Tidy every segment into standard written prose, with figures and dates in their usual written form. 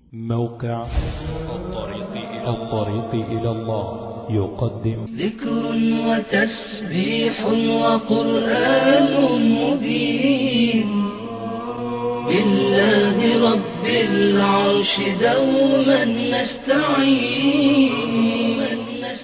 موقع الطريق إلى الله يقدم ذكر وتسبيح وقرآن مبين بالله رب العرش دوما نستعين.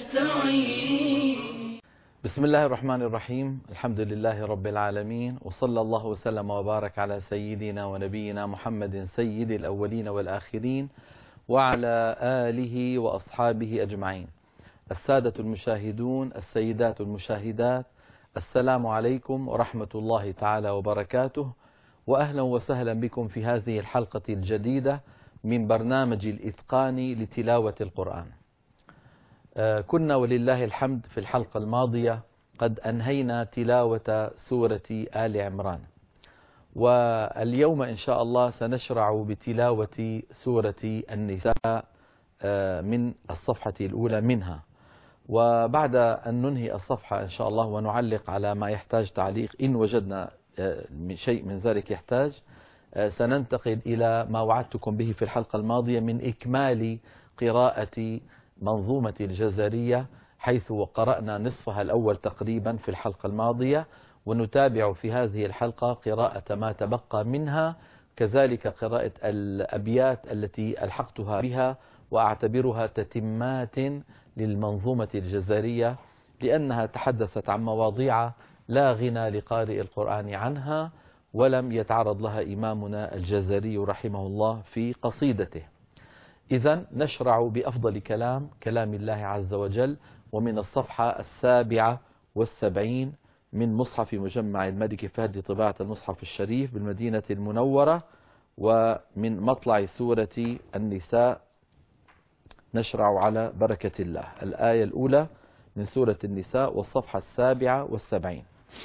بسم الله الرحمن الرحيم. الحمد لله رب العالمين، وصلى الله وسلم وبارك على سيدنا ونبينا محمد سيد الأولين والآخرين وعلى آله وأصحابه أجمعين. السادة المشاهدون، السيدات المشاهدات، السلام عليكم ورحمة الله تعالى وبركاته، وأهلا وسهلا بكم في هذه الحلقة الجديدة من برنامج الإتقان لتلاوة القرآن. كنا ولله الحمد في الحلقة الماضية قد أنهينا تلاوة سورة آل عمران، واليوم إن شاء الله سنشرع بتلاوة سورة النساء من الصفحة الأولى منها، وبعد أن ننهي الصفحة إن شاء الله ونعلق على ما يحتاج تعليق إن وجدنا شيء من ذلك يحتاج، سننتقل إلى ما وعدتكم به في الحلقة الماضية من إكمال قراءة منظومة الجزرية، حيث قرأنا نصفها الأول تقريبا في الحلقة الماضية، ونتابع في هذه الحلقة قراءة ما تبقى منها، كذلك قراءة الأبيات التي ألحقتها بها وأعتبرها تتمات للمنظومة الجزرية، لأنها تحدثت عن مواضيع لا غنى لقارئ القرآن عنها، ولم يتعرض لها إمامنا الجزري رحمه الله في قصيدته. إذن نشرع بأفضل كلام الله عز وجل، ومن الصفحة 77 من مصحف مجمع الملك فهد لطباعة المصحف الشريف بالمدينة المنورة، ومن مطلع سورة النساء نشرع على بركة الله. الآية الأولى من سورة النساء والصفحة 77.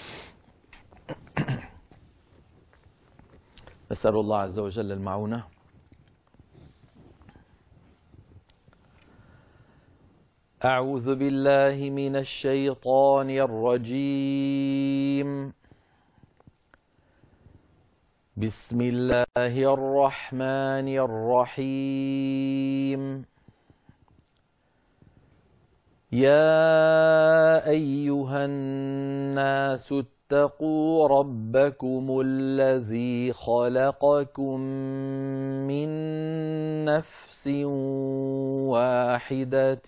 نسأل الله عز وجل المعونة. أعوذ بالله من الشيطان الرجيم. بسم الله الرحمن الرحيم. يا أيها الناس اتقوا ربكم الذي خلقكم من نفس واحدة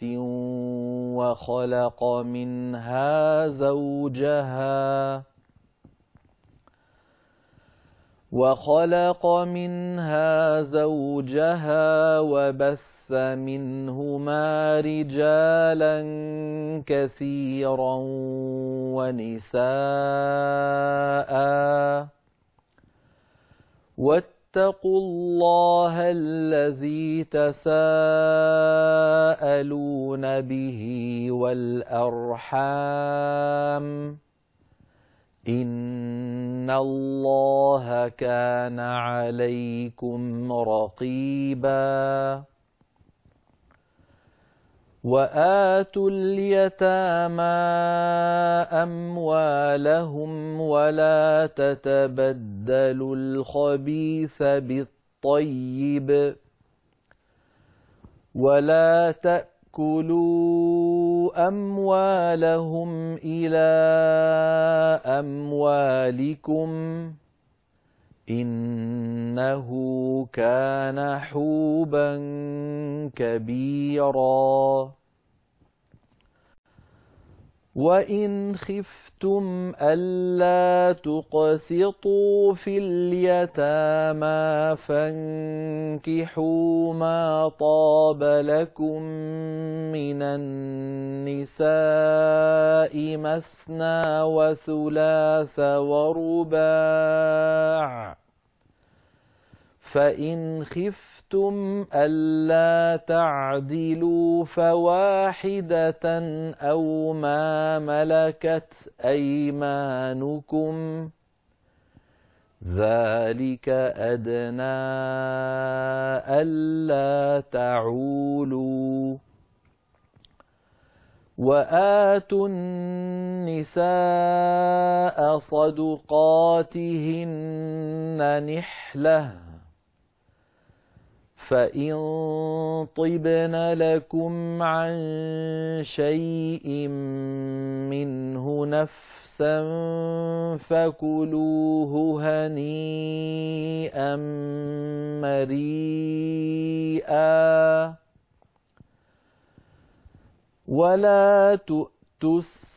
وخلق منها زوجها وبث منهما رجالا كثيرا ونساء، واتقوا الله الذي تساءلون به والأرحام، إن الله كان عليكم رقيبا. وآتوا اليتامى أموالهم ولا تتبدلوا الخبيث بالطيب، ولا تأكلوا أموالهم إلى أموالكم، إنه كان حوبا كبيرا. وإن خفتم ألا تقسطوا في اليتامى فانكحوا ما طاب لكم من النساء مثنى وثلاث ورباع، فإن خفتم ألا تعدلوا فواحدة أو ما ملكت أيمانكم، ذلك أدنى ألا تعولوا. وآتوا النساء صدقاتهن نحلة، فإن طبن لكم عن شيء منه نفسا فكلوه هنيئا مريئا ولا تؤتوا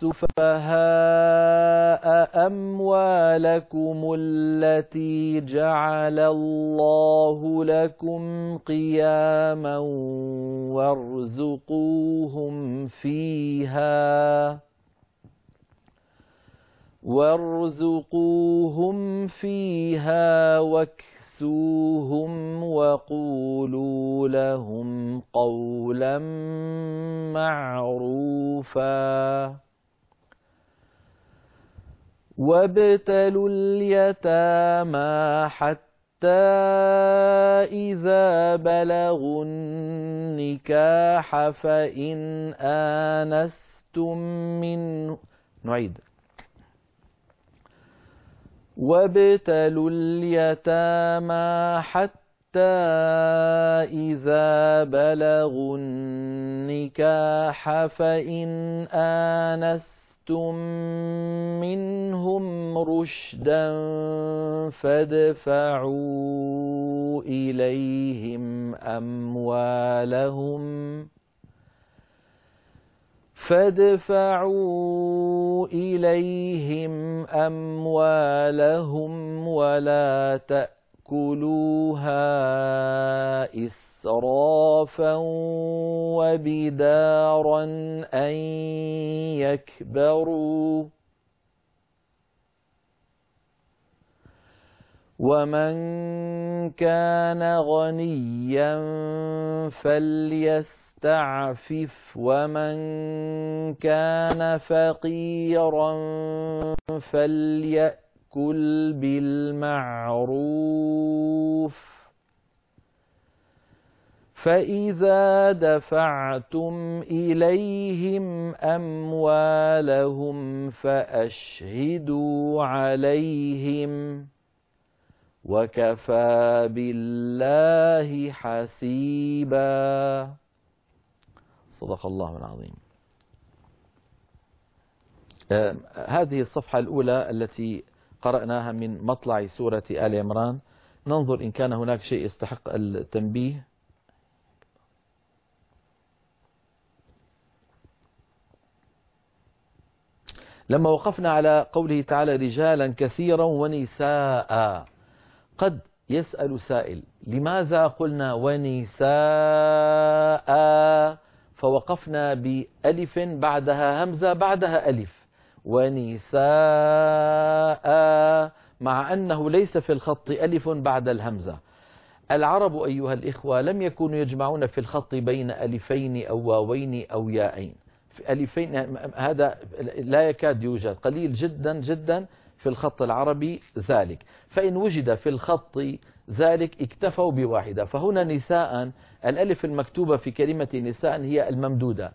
السفهاء أموالكم التي جعل الله لكم قياما وارزقوهم فيها واكسوهم وقولوا لهم قولا معروفا وابتلوا اليتامى حتى إذا بلغوا النكاح فإن آنستم منه وابتلوا اليتامى حتى إذا بلغوا النكاح فإن آنستم منهم رشدا فادفعوا إليهم أموالهم ولا تأكلوها إسرافا وبدارا أن يكبروا ومن كان غنيا فليستعفف ومن كان فقيرا فليأكل بالمعروف فإذا دفعتم إليهم أموالهم فأشهدوا عليهم وكفى بالله حسيبا. صدق الله العظيم. هذه الصفحة الأولى التي قرأناها من مطلع سورة آل عمران. ننظر إن كان هناك شيء يستحق التنبيه. لما وقفنا على قوله تعالى رجالا كثيرا ونساء، قد يسأل سائل لماذا قلنا ونساء فوقفنا بألف بعدها همزة بعدها ألف، ونساء مع أنه ليس في الخط ألف بعد الهمزة. العرب أيها الإخوة لم يكونوا يجمعون في الخط بين ألفين أو واوين أو ياءين. في ألفين هذا لا يكاد يوجد، قليل جدا جدا في الخط العربي ذلك، فإن وجد في الخط ذلك اكتفوا بواحدة. فهنا نساء الألف المكتوبة في كلمة نساء هي الممدودة،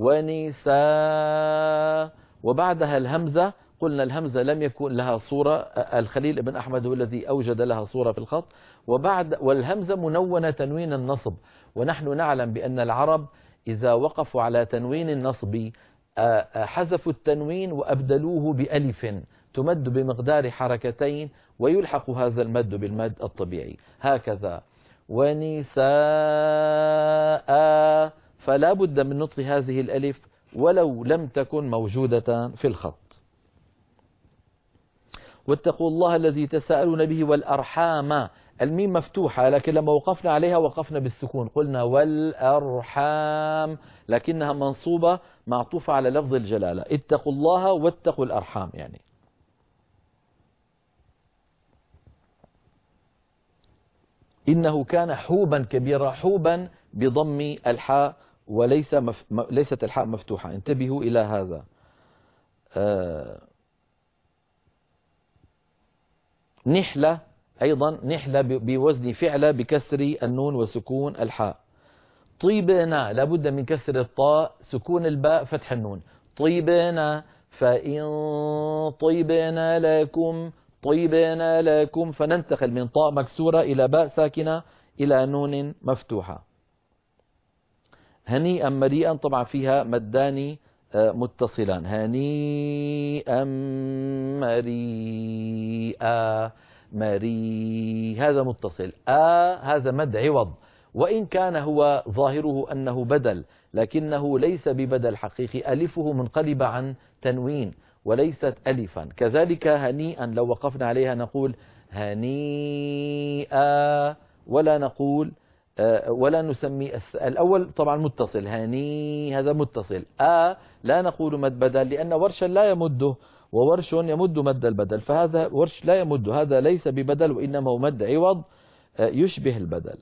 ونساء وبعدها الهمزة. قلنا الهمزة لم يكن لها صورة، الخليل بن أحمد هو الذي أوجد لها صورة في الخط، والهمزة منونة تنوين النصب، ونحن نعلم بأن العرب إذا وقفوا على تنوين النصب حذفوا التنوين وأبدلوه بألف تمد بمقدار حركتين ويلحق هذا المد بالمد الطبيعي هكذا ونساء، فلا بد من نطق هذه الألف ولو لم تكن موجودة في الخط. واتقوا الله الذي تساءلون به والأرحام، الميم مفتوحة لكن لما وقفنا عليها وقفنا بالسكون، قلنا والأرحام لكنها منصوبة معطوفة على لفظ الجلالة، اتقوا الله واتقوا الأرحام يعني. إنه كان حوبا كبيرا، حوبا بضم الحاء وليست الحاء مفتوحة، انتبهوا إلى هذا. نحلة أيضا، نحلة بوزن فعلة بكسر النون وسكون الحاء. طيبنا لابد من كسر الطاء سكون الباء فتح النون. طيبنا، فإن طيبنا لكم، طيبنا لكم، فننتقل من طاء مكسورة إلى باء ساكنة إلى نون مفتوحة. هنيئا مريئا طبعا فيها مدان متصلان، هنيئا مريئا، مري هذا متصل، هذا مد عوض، وإن كان هو ظاهره أنه بدل لكنه ليس ببدل حقيقي، ألفه منقلبة عن تنوين وليست ألفا. كذلك هنيئا لو وقفنا عليها نقول هنيئا، ولا نقول ولا نسمي الأول طبعا متصل، هني هذا متصل، لا نقول مد بدل لأن ورشا لا يمده، وورش يمد مد البدل، فهذا ورش لا يمد، هذا ليس ببدل وإنما هو مد عوض يشبه البدل.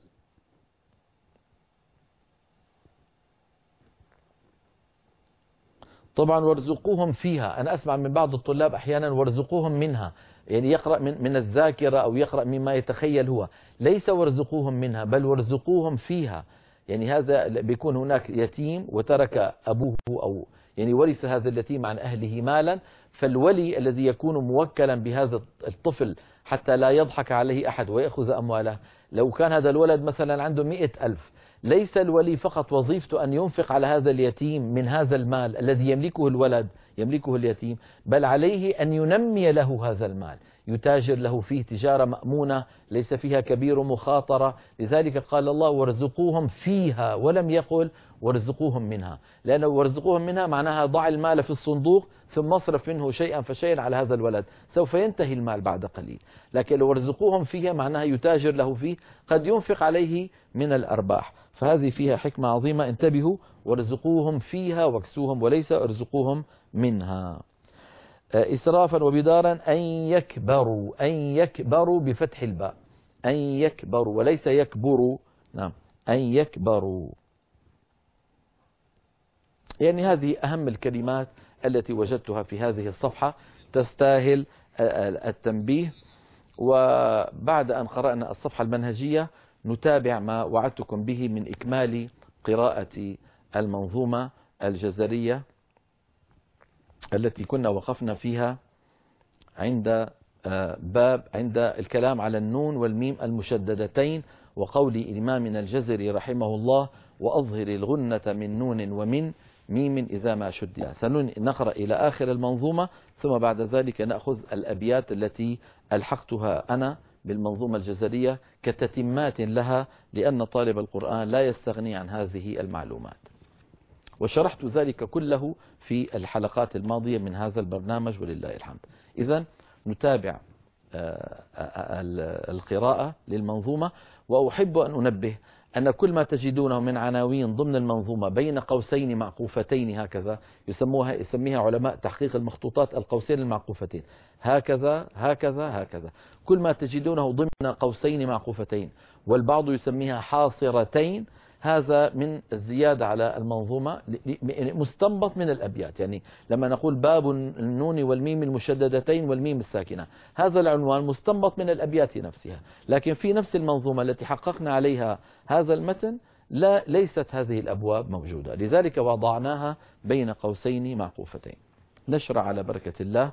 طبعا وارزقوهم فيها، أنا أسمع من بعض الطلاب أحيانا وارزقوهم منها، يعني يقرأ من الذاكرة أو يقرأ مما يتخيل هو، ليس وارزقوهم منها بل وارزقوهم فيها. يعني هذا بيكون هناك يتيم وترك أبوه أو يعني ورث هذا اليتيم عن أهله مالا، فالولي الذي يكون موكلا بهذا الطفل حتى لا يضحك عليه أحد ويأخذ أمواله، لو كان هذا الولد مثلا عنده 100,000، ليس الولي فقط وظيفته أن ينفق على هذا اليتيم من هذا المال الذي يملكه الولد يملكه اليتيم، بل عليه أن ينمي له هذا المال، يتاجر له فيه تجارة مأمونة ليس فيها كبير مخاطرة. لذلك قال الله وارزقوهم فيها ولم يقل وارزقوهم منها، لأنه وارزقوهم منها معناها ضع المال في الصندوق ثم اصرف منه شيئا فشيئا على هذا الولد، سوف ينتهي المال بعد قليل. لكن لو وارزقوهم فيها معناها يتاجر له فيه، قد ينفق عليه من الأرباح، فهذه فيها حكمة عظيمة. انتبهوا، وارزقوهم فيها واكسوهم وليس ارزقوهم منها. إسرافا وبدارا أن يكبروا، أن يكبروا بفتح الباء، أن يكبروا وليس يكبروا، نعم أن يكبروا. يعني هذه أهم الكلمات التي وجدتها في هذه الصفحة تستاهل التنبيه. وبعد أن قرأنا الصفحة المنهجية نتابع ما وعدتكم به من إكمال قراءة المنظومة الجزرية التي كنا وقفنا فيها عند عند الكلام على النون والميم المشددتين، وقول إمامنا الجزري رحمه الله وأظهر الغنة من نون ومن ميم إذا ما شدد. سنقرأ إلى آخر المنظومة ثم بعد ذلك نأخذ الأبيات التي ألحقتها أنا بالمنظومة الجزرية كتتمات لها، لأن طالب القرآن لا يستغني عن هذه المعلومات، وشرحت ذلك كله في الحلقات الماضية من هذا البرنامج ولله الحمد. إذن نتابع القراءة للمنظومة. وأحب أن أنبه أن كل ما تجدونه من عناوين ضمن المنظومة بين قوسين معقوفتين هكذا يسميها علماء تحقيق المخطوطات القوسين المعقوفتين، هكذا هكذا هكذا، كل ما تجدونه ضمن قوسين معقوفتين والبعض يسميها حاصرتين، هذا من الزيادة على المنظومة مستنبط من الأبيات. يعني لما نقول باب النون والميم المشددتين والميم الساكنة، هذا العنوان مستنبط من الأبيات نفسها، لكن في نفس المنظومة التي حققنا عليها هذا المتن ليست هذه الأبواب موجودة، لذلك وضعناها بين قوسين معقوفتين. نشرع على بركة الله.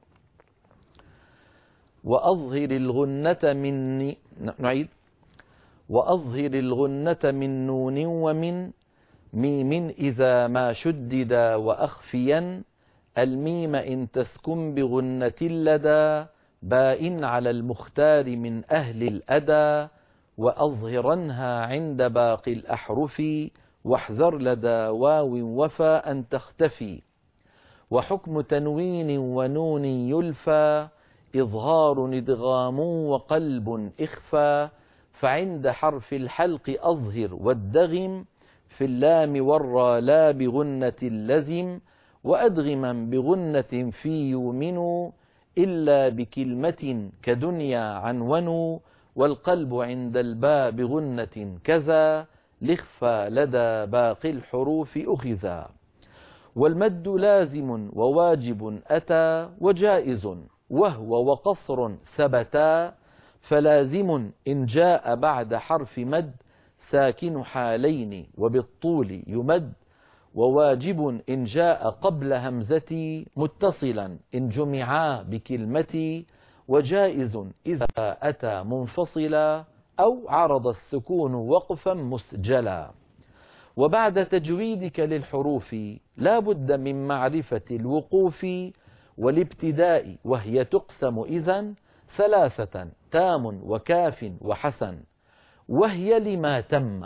وأظهر الغنة من نعيد وأظهر الغنة من نون ومن ميم إذا ما شدد وأخفيا الميم إن تسكن بغنة لدى باء على المختار من أهل الأدى وأظهرنها عند باقي الأحرف واحذر لدى واو وفاء أن تختفي وحكم تنوين ونون يلفى إظهار إدغام وقلب إخفى فعند حرف الحلق أظهر والدغم في اللام والرا لا بغنة اللزم وأدغما بغنة في يؤمن إلا بكلمة كدنيا عنون والقلب عند الباء بغنة كذا لخفى لدى باقي الحروف أخذا والمد لازم وواجب أتى وجائز وهو وقصر ثبتا فلازم إن جاء بعد حرف مد ساكن حالين وبالطول يمد وواجب إن جاء قبل همزتي متصلا إن جمعا بكلمتي وجائز إذا أتى منفصلا أو عرض السكون وقفا مسجلا. وبعد تجويدك للحروف لا بد من معرفة الوقوف والابتداء، وهي تقسم إذن ثلاثة: تام وكاف وحسن، وهي لما تم،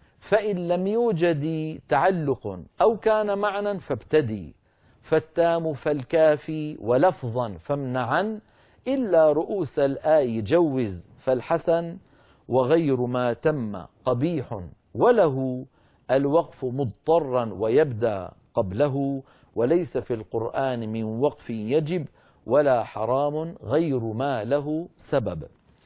فإن لم يوجد تعلق أو كان معنى فابتدي، فالتام فالكافي ولفظا فامنعا، إلا رؤوس الآي جوز، فالحسن وغير ما تم قبيح، وله الوقف مضطرا ويبدأ قبله، وليس في القرآن من وقف يجب ولا حرام غير ما له سبب.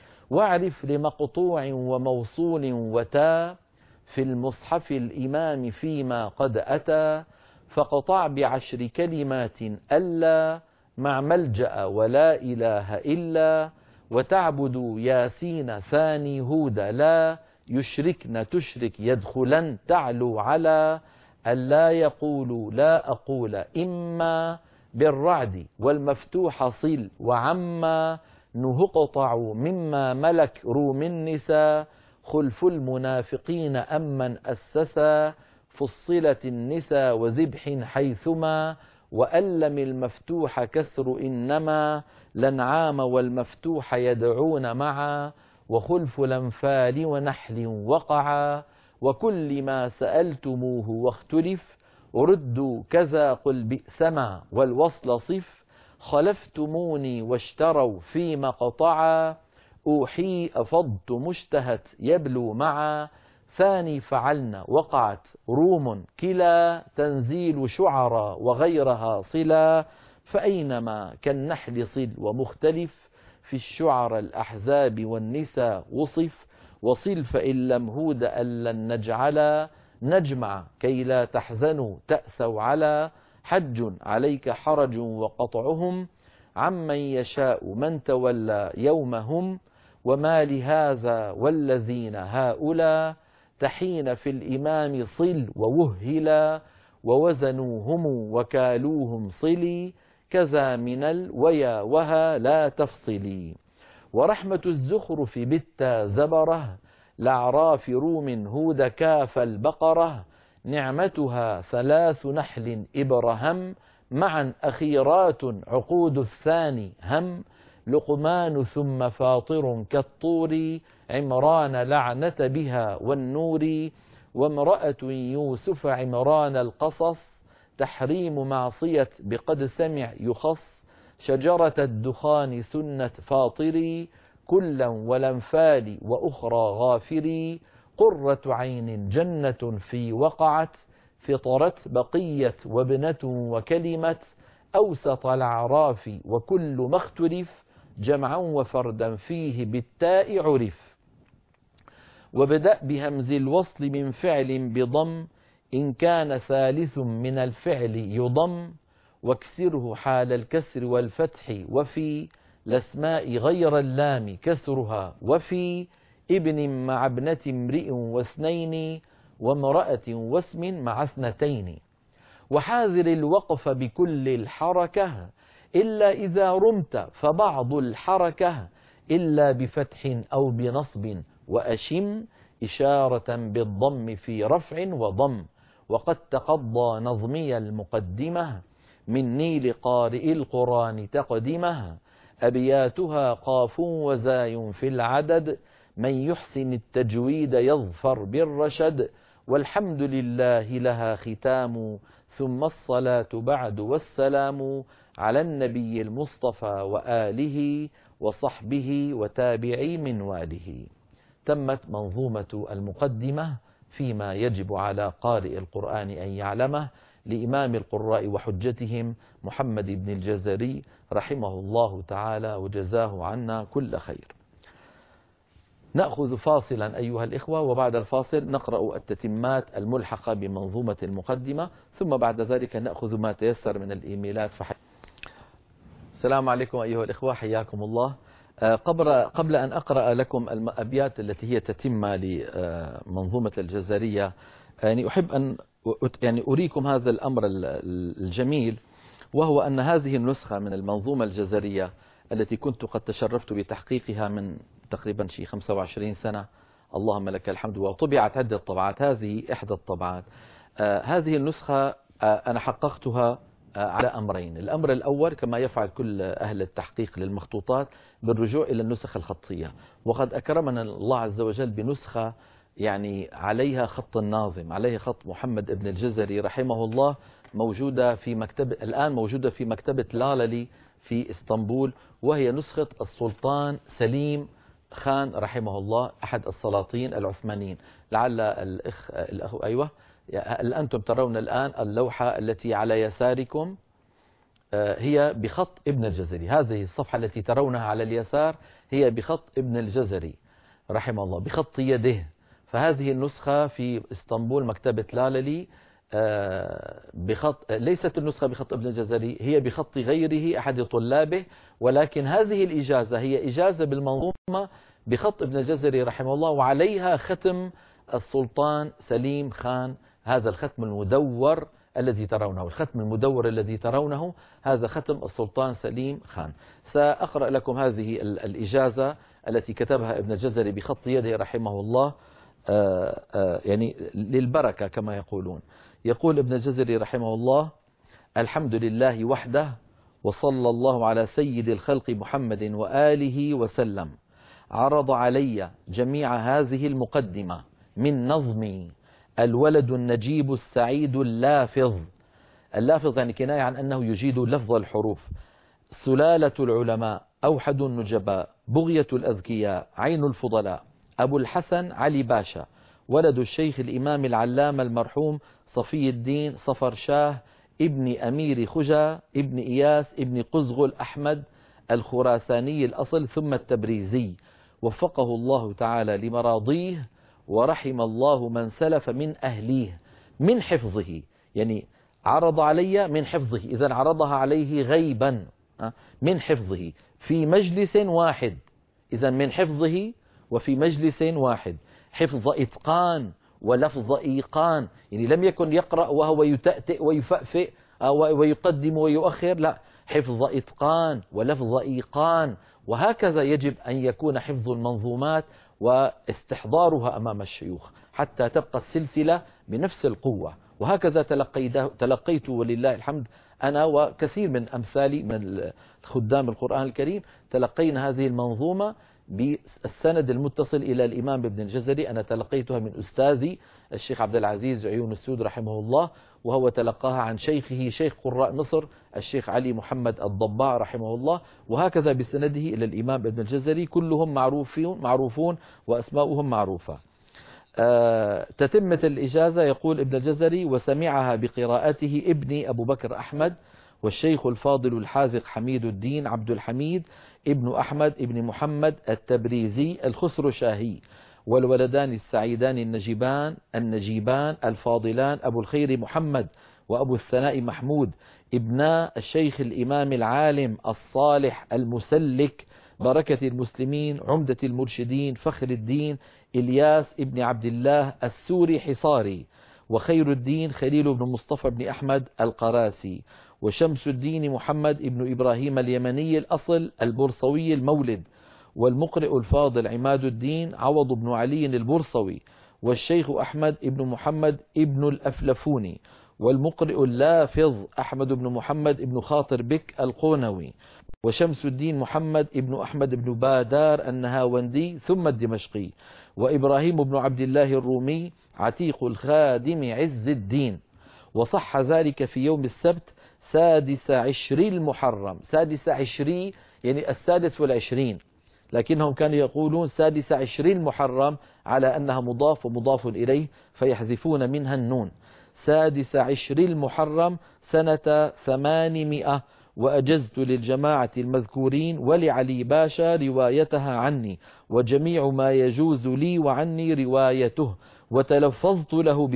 واعرف لمقطوع وموصول وتا في المصحف الإمام فيما قد أتى، فقطع ب10 كلمات ألا مع ملجأ ولا إله إلا، وتعبد ياسين ثاني هود لا يشركن تشرك يدخلن تعلو على، ألا يقول لا أقول إما بالرعد والمفتوح صل، وعما نهقطع مما ملك روم النساء، خلف المنافقين أمن أسسا، فصلت النساء وذبح حيثما، وألم المفتوح كسر إنما، لنعام والمفتوح يدعون معا، وخلف الأنفال ونحل وقعا، وكل ما سألتموه واختلف، ردوا كذا قل بئسما والوصل صف، خلفتموني واشتروا في مقطعا، أوحي أفضت مشتهت يبلو معا، ثاني فعلنا وقعت روم كلا، تنزيل شعرا وغيرها صلا، فأينما كالنحل صل ومختلف، في الشعر الأحزاب والنساء وصف، وصل فإن لم هود أن نجعلا، نجمع كي لا تحزنوا تأسوا على، حج عليك حرج وقطعهم، عمن يشاء من تولى يومهم، وما لهذا والذين هؤلاء، تحين في الإمام صل ووهلا، ووزنوهم وكالوهم صلي، كذا من الويا وها لا تفصلي، ورحمة الزخرف بالتا زبره، لعراف روم هود كاف البقرة، نعمتها 3 نحل إبرهم، معا أخيرات عقود الثاني هم، لقمان ثم فاطر كالطور، عمران لعنة بها والنور، وامرأة يوسف عمران القصص، تحريم معصية بقد سمع يخص، شجرة الدخان سنة فاطري، كلا والأنفال وأخرى غافري، قرة عين جنة في وقعت، فطرت بقية وابنة وكلمة، أوسط الأعراف وكل ما اختلف، جمعا وفردا فيه بالتاء عرف، وبدأ بهمز الوصل من فعل بضم، إن كان ثالث من الفعل يضم، واكسره حال الكسر والفتح، وفي الأسماء غير اللام كسرها، وفي ابن مع ابنة امرئ واثنين، وامرأة واسم مع 2، وحاذر الوقف بكل الحركة، إلا إذا رمت فبعض الحركة، إلا بفتح أو بنصب، وأشم إشارة بالضم في رفع وضم، وقد تقضى نظمي المقدمة، مني لقارئ القرآن تقدمه، أبياتها قاف وزاي في العدد، من يحسن التجويد يظفر بالرشد، والحمد لله لها ختام، ثم الصلاة بعد والسلام، على النبي المصطفى وآله وصحبه وتابعي منواله. تمت منظومة المقدمة فيما يجب على قارئ القرآن أن يعلمه، لإمام القراء وحجتهم محمد بن الجزري رحمه الله تعالى وجزاه عنا كل خير. نأخذ فاصلا أيها الإخوة، وبعد الفاصل نقرأ التتمات الملحقة بمنظومة المقدمة، ثم بعد ذلك نأخذ ما تيسر من الإيميلات. السلام عليكم أيها الإخوة، حياكم الله. قبل أن أقرأ لكم الأبيات التي هي تتمة لمنظومة الجزرية، يعني أحب أن أريكم هذا الأمر الجميل، وهو أن هذه النسخة من المنظومة الجزرية التي كنت قد تشرفت بتحقيقها من تقريبا 25 سنة اللهم لك الحمد. وطبعت عدة طبعات، هذه إحدى الطبعات. هذه النسخة أنا حققتها على أمرين. الأمر الأول كما يفعل كل أهل التحقيق للمخطوطات بالرجوع إلى النسخ الخطية، وقد أكرمنا الله عز وجل بنسخة يعني عليها خط الناظم، عليها خط محمد ابن الجزري رحمه الله، موجودة في مكتبة الآن، موجودة في مكتبة لاللي في اسطنبول، وهي نسخة السلطان سليم خان رحمه الله، أحد السلاطين العثمانيين. لعل الأخ أيوة، أنتم ترون الآن اللوحة التي على يساركم هي بخط ابن الجزري. هذه الصفحة التي ترونها على اليسار هي بخط ابن الجزري رحمه الله، بخط يده. فهذه النسخة في اسطنبول مكتبة لاللي بخط، ليست النسخة بخط ابن الجزري، هي بخط غيره أحد طلابه، ولكن هذه الإجازة هي إجازة بالمنظومة بخط ابن الجزري رحمه الله، وعليها ختم السلطان سليم خان. هذا الختم المدور الذي ترونه، الختم المدور الذي ترونه هذا ختم السلطان سليم خان. سأقرأ لكم هذه الإجازة التي كتبها ابن الجزري بخط يده رحمه الله، يعني للبركة كما يقولون. يقول ابن الجزري رحمه الله: الحمد لله وحده، وصلى الله على سيد الخلق محمد وآله وسلم. عرض علي جميع هذه المقدمة من نظمي الولد النجيب السعيد اللافظ. اللافظ يعني كناية عن أنه يجيد لفظ الحروف. سلالة العلماء، أوحد النجباء، بغية الأذكياء، عين الفضلاء، أبو الحسن علي باشا، ولد الشيخ الإمام العلامة المرحوم صفي الدين صفر شاه ابن أمير خجا ابن إياس ابن قزغل أحمد الخراساني الأصل ثم التبريزي، وفقه الله تعالى لمراضيه، ورحم الله من سلف من أهليه من حفظه. يعني عرض علي من حفظه، إذا عرضها عليه غيبا من حفظه في مجلس واحد، إذا من حفظه وفي مجلس واحد، حفظ إتقان ولفظ إيقان. يعني لم يكن يقرأ وهو يتأتئ ويفأفئ ويقدم ويؤخر، لا، حفظ إتقان ولفظ إيقان. وهكذا يجب أن يكون حفظ المنظومات واستحضارها أمام الشيوخ حتى تبقى السلسلة بنفس القوة. وهكذا تلقيت ولله الحمد أنا وكثير من أمثالي من خدام القرآن الكريم، تلقينا هذه المنظومة بالسند المتصل إلى الإمام ابن الجزري. أنا تلقيتها من أستاذي الشيخ عبد العزيز عيون السود رحمه الله، وهو تلقاها عن شيخه شيخ قراء مصر الشيخ علي محمد الضباع رحمه الله، وهكذا بسنده إلى الإمام ابن الجزري، كلهم معروفون وأسماؤهم معروفة. تتمة الإجازة يقول ابن الجزري: وسمعها بقراءته ابني أبو بكر أحمد، والشيخ الفاضل الحاذق حميد الدين عبد الحميد ابن أحمد ابن محمد التبريزي الخسر شاهي، والولدان السعيدان النجيبان الفاضلان أبو الخير محمد وأبو الثناء محمود، ابناء الشيخ الإمام العالم الصالح المسلك بركة المسلمين عمدة المرشدين فخر الدين إلياس ابن عبد الله السوري حصاري، وخير الدين خليل بن مصطفى بن أحمد القراسي، وشمس الدين محمد ابن إبراهيم اليمني الأصل البرصوي المولد، والمقرئ الفاضل عماد الدين عوض بن علي البرصوي، والشيخ أحمد ابن محمد ابن الأفلفوني، والمقرئ اللافظ أحمد بن محمد ابن خاطر بك القونوي، وشمس الدين محمد ابن أحمد بن بادار النهاوندي ثم الدمشقي، وإبراهيم بن عبد الله الرومي عتيق الخادم عز الدين. وصح ذلك في يوم السبت 16 المحرم. 16 يعني 16، لكنهم كانوا يقولون 16 المحرم على أنها مضاف ومضاف إليه فيحذفون منها النون. 16 المحرم سنة 800، وأجزت للجماعة المذكورين ولعلي باشا روايتها عني، وجميع ما يجوز لي وعني روايته، وتلفظت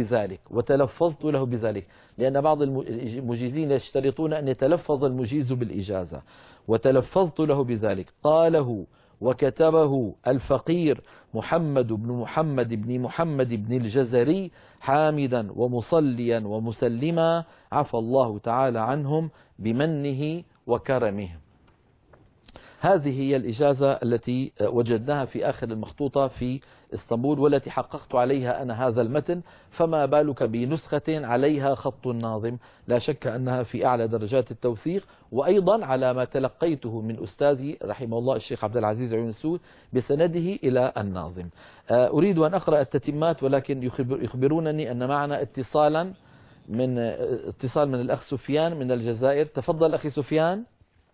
له بذلك لأن بعض المجيزين يشترطون أن يتلفظ المجيز بالإجازة، وتلفظت له بذلك. قاله وكتبه الفقير محمد بن محمد بن الجزري حامدا ومصليا ومسلما عفى الله تعالى عنهم بمنه وكرمه. هذه هي الإجازة التي وجدناها في آخر المخطوطة في اسطنبول، والتي حققت عليها أنا هذا المتن، فما بالك بنسخة عليها خط الناظم. لا شك أنها في أعلى درجات التوثيق، وأيضا على ما تلقيته من أستاذي رحمه الله الشيخ عبد العزيز عيون السود بسنده إلى الناظم. أريد أن أقرأ التتمات، ولكن يخبرونني أن معنا اتصال من الأخ سفيان من الجزائر. تفضل أخي سفيان.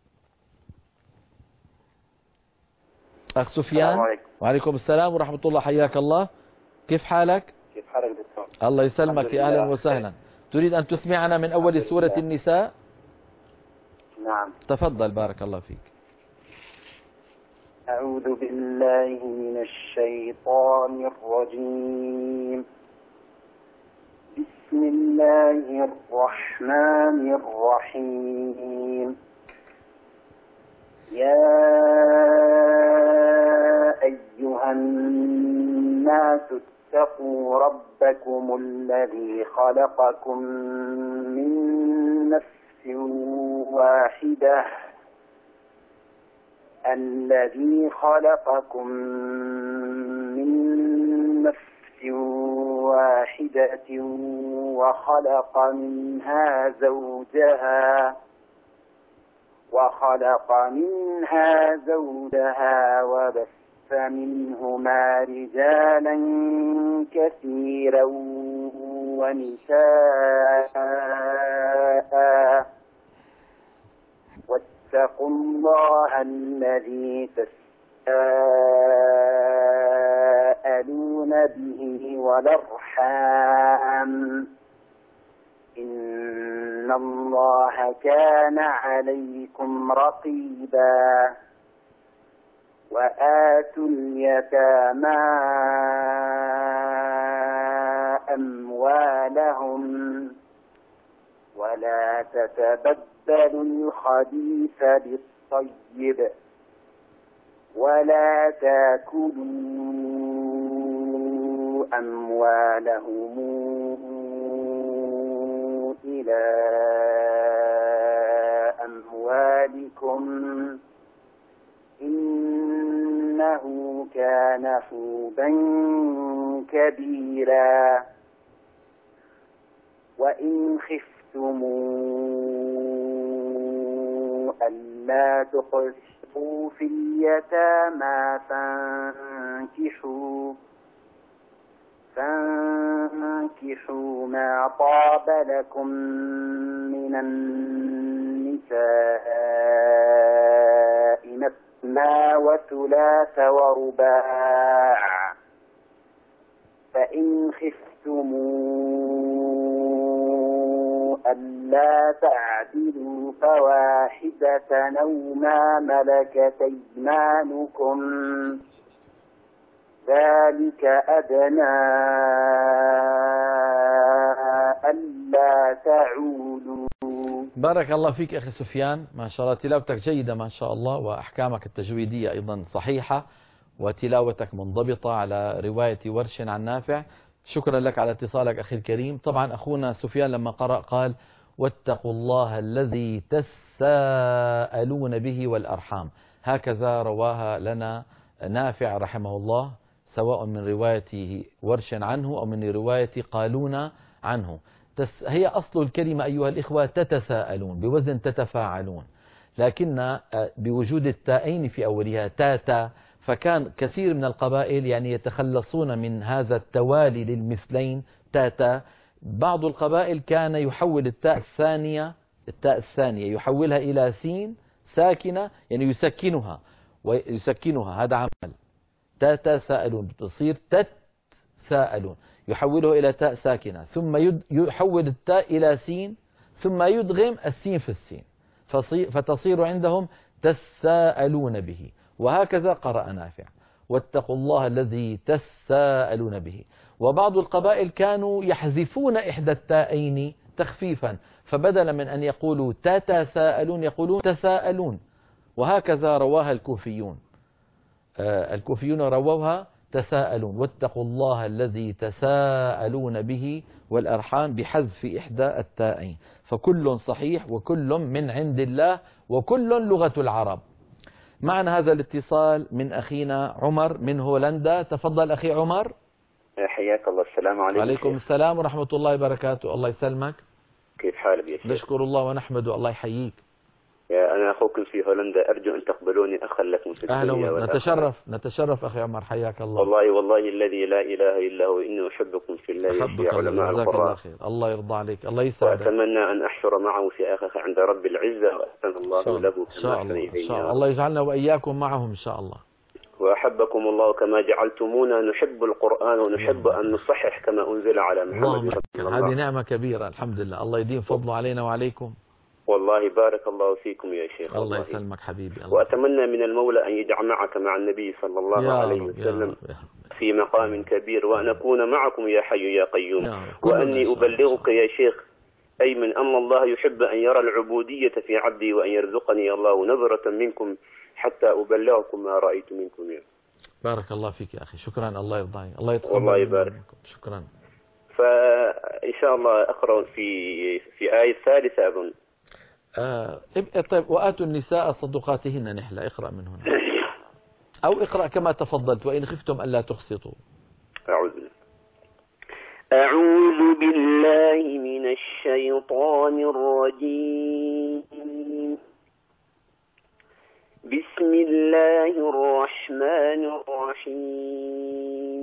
أخ سفيان. السلام عليكم. وعليكم السلام ورحمة الله، حياك الله. كيف حالك؟ كيف حالك دكتور؟ الله يسلمك، يا أهلا وسهلا. تريد أن تسمعنا من أول سورة النساء؟ نعم. تفضل بارك الله فيك. أعوذ بالله من الشيطان الرجيم. بسم الله الرحمن الرحيم. يا أيها الناس اتقوا ربكم الذي خلقكم من نفس واحدة وخلق منها زوجها وبث منهما رجالا كثيرا ونساء، واتقوا الله الذي تساءلون به والأرحام، إن الله كان عليكم رقيبا. وآتوا اليتامى أموالهم ولا تتبدلوا الخبيث بالطيب ولا تاكلوا أموالهم إلى أموالكم إنه كان حوبا كبيرا. وإن خفتم ألا تقسطوا في اليتامى فانكحوا ما طاب لكم من النساء مثنى وثلاث ورباع، فإن خفتم ألا تعدلوا فواحدة أو ما ملكت أيمانكم، ذلك أدنى ألا تعودوا. بارك الله فيك أخي سفيان، ما شاء الله تلاوتك جيدة ما شاء الله، وأحكامك التجويدية أيضا صحيحة، وتلاوتك منضبطة على رواية ورش عن نافع. شكرا لك على اتصالك أخي الكريم. طبعا أخونا سفيان لما قرأ قال واتقوا الله الذي تساءلون به والأرحام، هكذا رواها لنا نافع رحمه الله، سواء من رواية ورش عنه أو من رواية قالون عنه. هي أصل الكلمة أيها الإخوة تتساءلون بوزن تتفاعلون، لكن بوجود التائين في أولها تاتا، فكان كثير من القبائل يعني يتخلصون من هذا التوالي للمثلين تاتا. بعض القبائل كان يحول التاء الثانية يحولها إلى سين ساكنة، يعني يسكنها، هذا عمل تتساءلون، تصير تتساءلون، يحوله إلى تاء ساكنة، ثم يحول التاء إلى سين، ثم يدغم السين في السين، فتصير عندهم تساءلون به. وهكذا قرأ نافع واتقوا الله الذي تساءلون به. وبعض القبائل كانوا يحذفون إحدى التائين تخفيفا، فبدلا من أن يقولوا تتساءلون يقولون تساءلون. وهكذا رواها الكوفيون رووها تساءلون، واتقوا الله الذي تساءلون به والأرحام بحذف إحدى التائين، فكل صحيح وكل من عند الله وكل لغة العرب. معنا هذا الاتصال من أخينا عمر من هولندا. تفضل أخي عمر. حياك الله. السلام عليكم. وعليكم السلام ورحمة الله وبركاته. الله يسلمك. كيف حالك يا شيخ؟ نشكر الله ونحمده. الله يحييك. أنا أخوكم في هولندا، أرجو أن تقبلوني أخا لكم في الدنيا. أهلا. نتشرف أخي عمر، حياك الله. والله الذي لا إله إلا هو إني أحبكم في الله يا علماء القراء. الله يرضى عليك، الله يسعدك. وأتمنى أن أحشر معه في آخر عند رب العزة، وأحسن الله له إن شاء الله. الله يجعلنا وإياكم معهم إن شاء الله. وأحبكم الله كما جعلتمونا نحب القرآن ونحب أن نصحح كما أنزل على محمد. هذه نعمة كبيرة الحمد لله. الله يديم فضله علينا وعليكم. والله بارك الله فيكم يا شيخ. الله يسلمك حبيبي. وأتمنى من المولى أن يجمعك مع النبي صلى الله عليه وسلم في مقام كبير، وأن أكون معكم يا حي يا قيوم، وأني أبلغك يا شيخ أي من أن الله يحب أن يرى العبودية في عبدي، وأن يرزقني الله نظرة منكم حتى أبلغكم ما رأيت منكم يا. بارك الله فيك يا أخي. شكرا. الله يرضى. الله يتقبل. والله يبارك. شكرا. فإن شاء الله أقرأ في آية ثالثة أظن. طيب وآتوا النساء صدقاتهن نحلة. اقرأ من هنا أو اقرأ كما تفضلت. وإن خفتم ألا تقسطوا. أعوذ بالله من الشيطان الرجيم. بسم الله الرحمن الرحيم.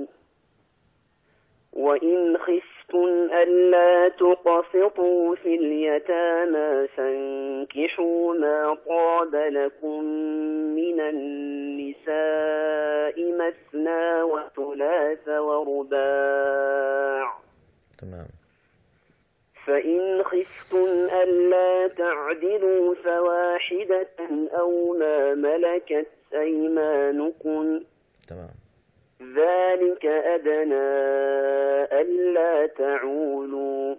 وإن خفتم ألا تقسطوا في اليتامى فانكحوا ما طاب لكم من النساء مثنى وثلاث ورباع. تمام. فإن خفتم ألا تعدلوا فواحدة أو ما ملكت أيمانكم. تمام. ذلك أدنى ألا تعولوا.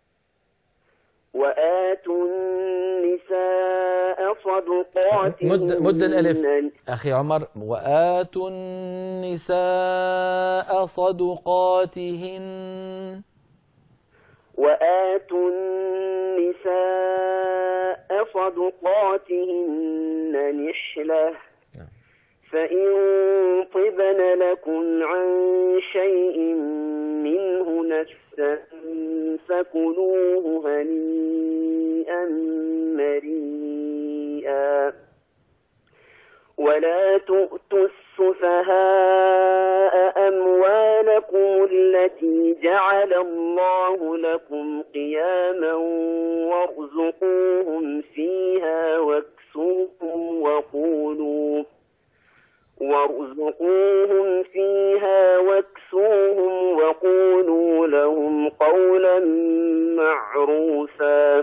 وآتوا النساء صدقاتهن. مد الألف أخي عمر. وآتوا النساء صدقاتهن. وآتوا النساء صدقاتهن نحلة. فإن طبن لكم عن شيء منه نفسا فكلوه هنيئا مريئا. ولا تؤتوا السفهاء أموالكم التي جعل الله لكم قياما وارزقوهم فيها واكسوهم وقولوا لهم قولا معروفا.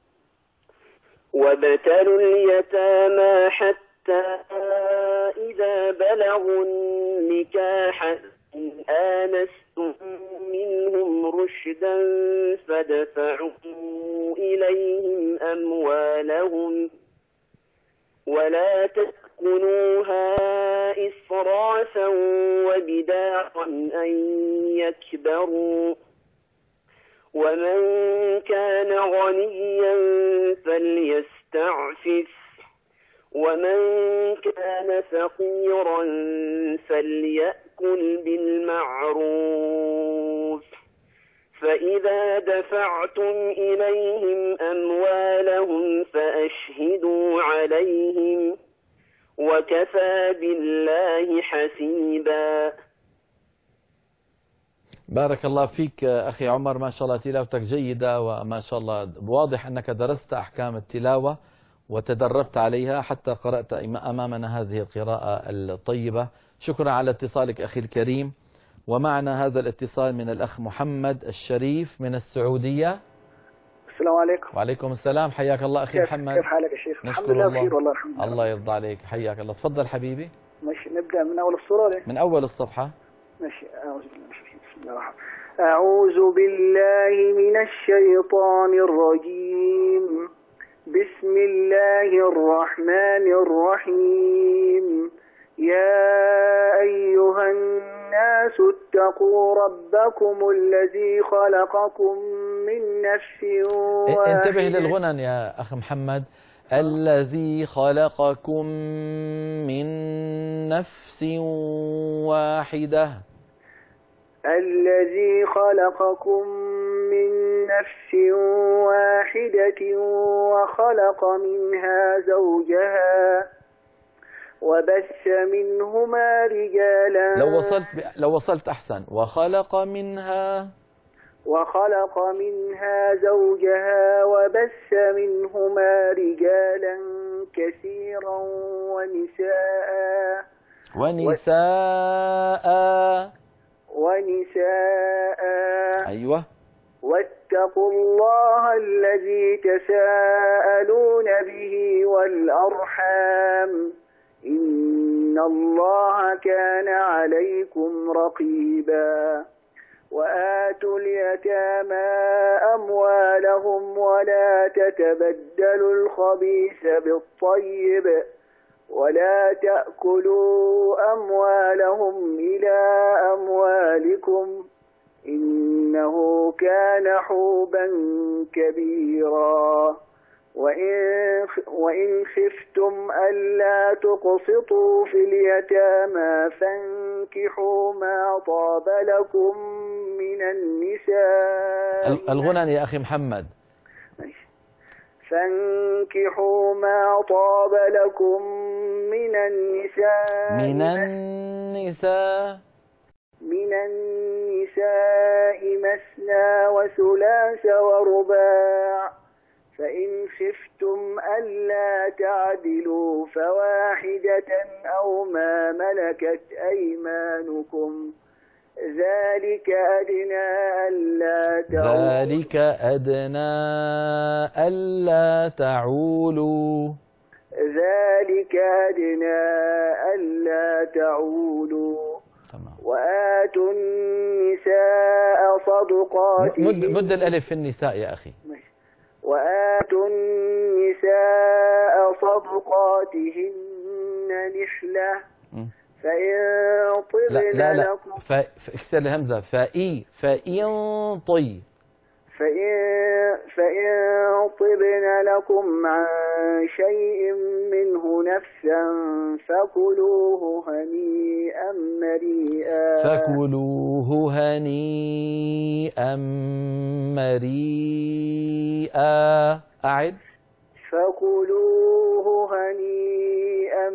وابتلوا اليتامى حتى إذا بلغوا النكاح إن آنستم منهم رشدا فادفعوا إليهم أموالهم ولا تأكلوها إسرافا وبدارا أن يكبروا. ومن كان غنيا فليستعفف ومن كان فقيرا فليأكل بالمعروف. فإذا دفعتم إليهم أموالهم فأشهدوا عليهم وكفى بالله حسيبا. بارك الله فيك أخي عمر. ما شاء الله تلاوتك جيدة، وما شاء الله واضح أنك درست أحكام التلاوة وتدربت عليها حتى قرأت أمامنا هذه القراءة الطيبة. شكرا على اتصالك أخي الكريم. ومعنا هذا الاتصال من الأخ محمد الشريف من السعودية. السلام عليكم. وعليكم السلام. حياك الله أخي محمد. كيف حالك يا شيخ؟ نشكر الحمد لله بخير والله الحمد لله. الله يرضى عليك. حياك الله. تفضل حبيبي. ماشي نبدأ من أول الصورة ولا؟ من أول الصفحة. ماشي. أعوذ بالله من الشيطان الرجيم. بسم الله الرحمن الرحيم. يا أيها الناس اتقوا ربكم الذي خلقكم من نفس واحدة. انتبه للغنن يا أخ محمد. الذي خلقكم من نفس واحدة. الذي خلقكم من نفس واحدة وخلق منها زوجها وبث منهما رجالا. لو وصلت أحسن. وخلق منها زوجها وبث منهما رجالا كثيرا ونساء. أيوة. واتقوا الله الذي تساءلون به والأرحام إن الله كان عليكم رقيبا. وآتوا اليتامى أموالهم ولا تتبدلوا الخبيث بالطيب ولا تأكلوا أموالهم إلى أموالكم إنه كان حوبا كبيرا. وإن خفتم ألا تقسطوا في اليتامى فانكحوا ما طاب لكم من النساء. الغنى يا أخي محمد. فانكحوا ما طاب لكم من النساء مثنى وثلاث ورباع فإن خفتم ألا تعدلوا فواحدة أو ما ملكت أيمانكم ذلك أدنى ألا تعولوا. وآتوا النساء صدقاتهن. مد الألف في النساء يا أخي. وآتوا النساء صدقاتهن نحلة فإن طبن لكم. اكسر الهمزة. فإن طبن لكم عن شيء منه نفسا فكلوه هنيئا مريئا. أعد. فكلوه هنيئا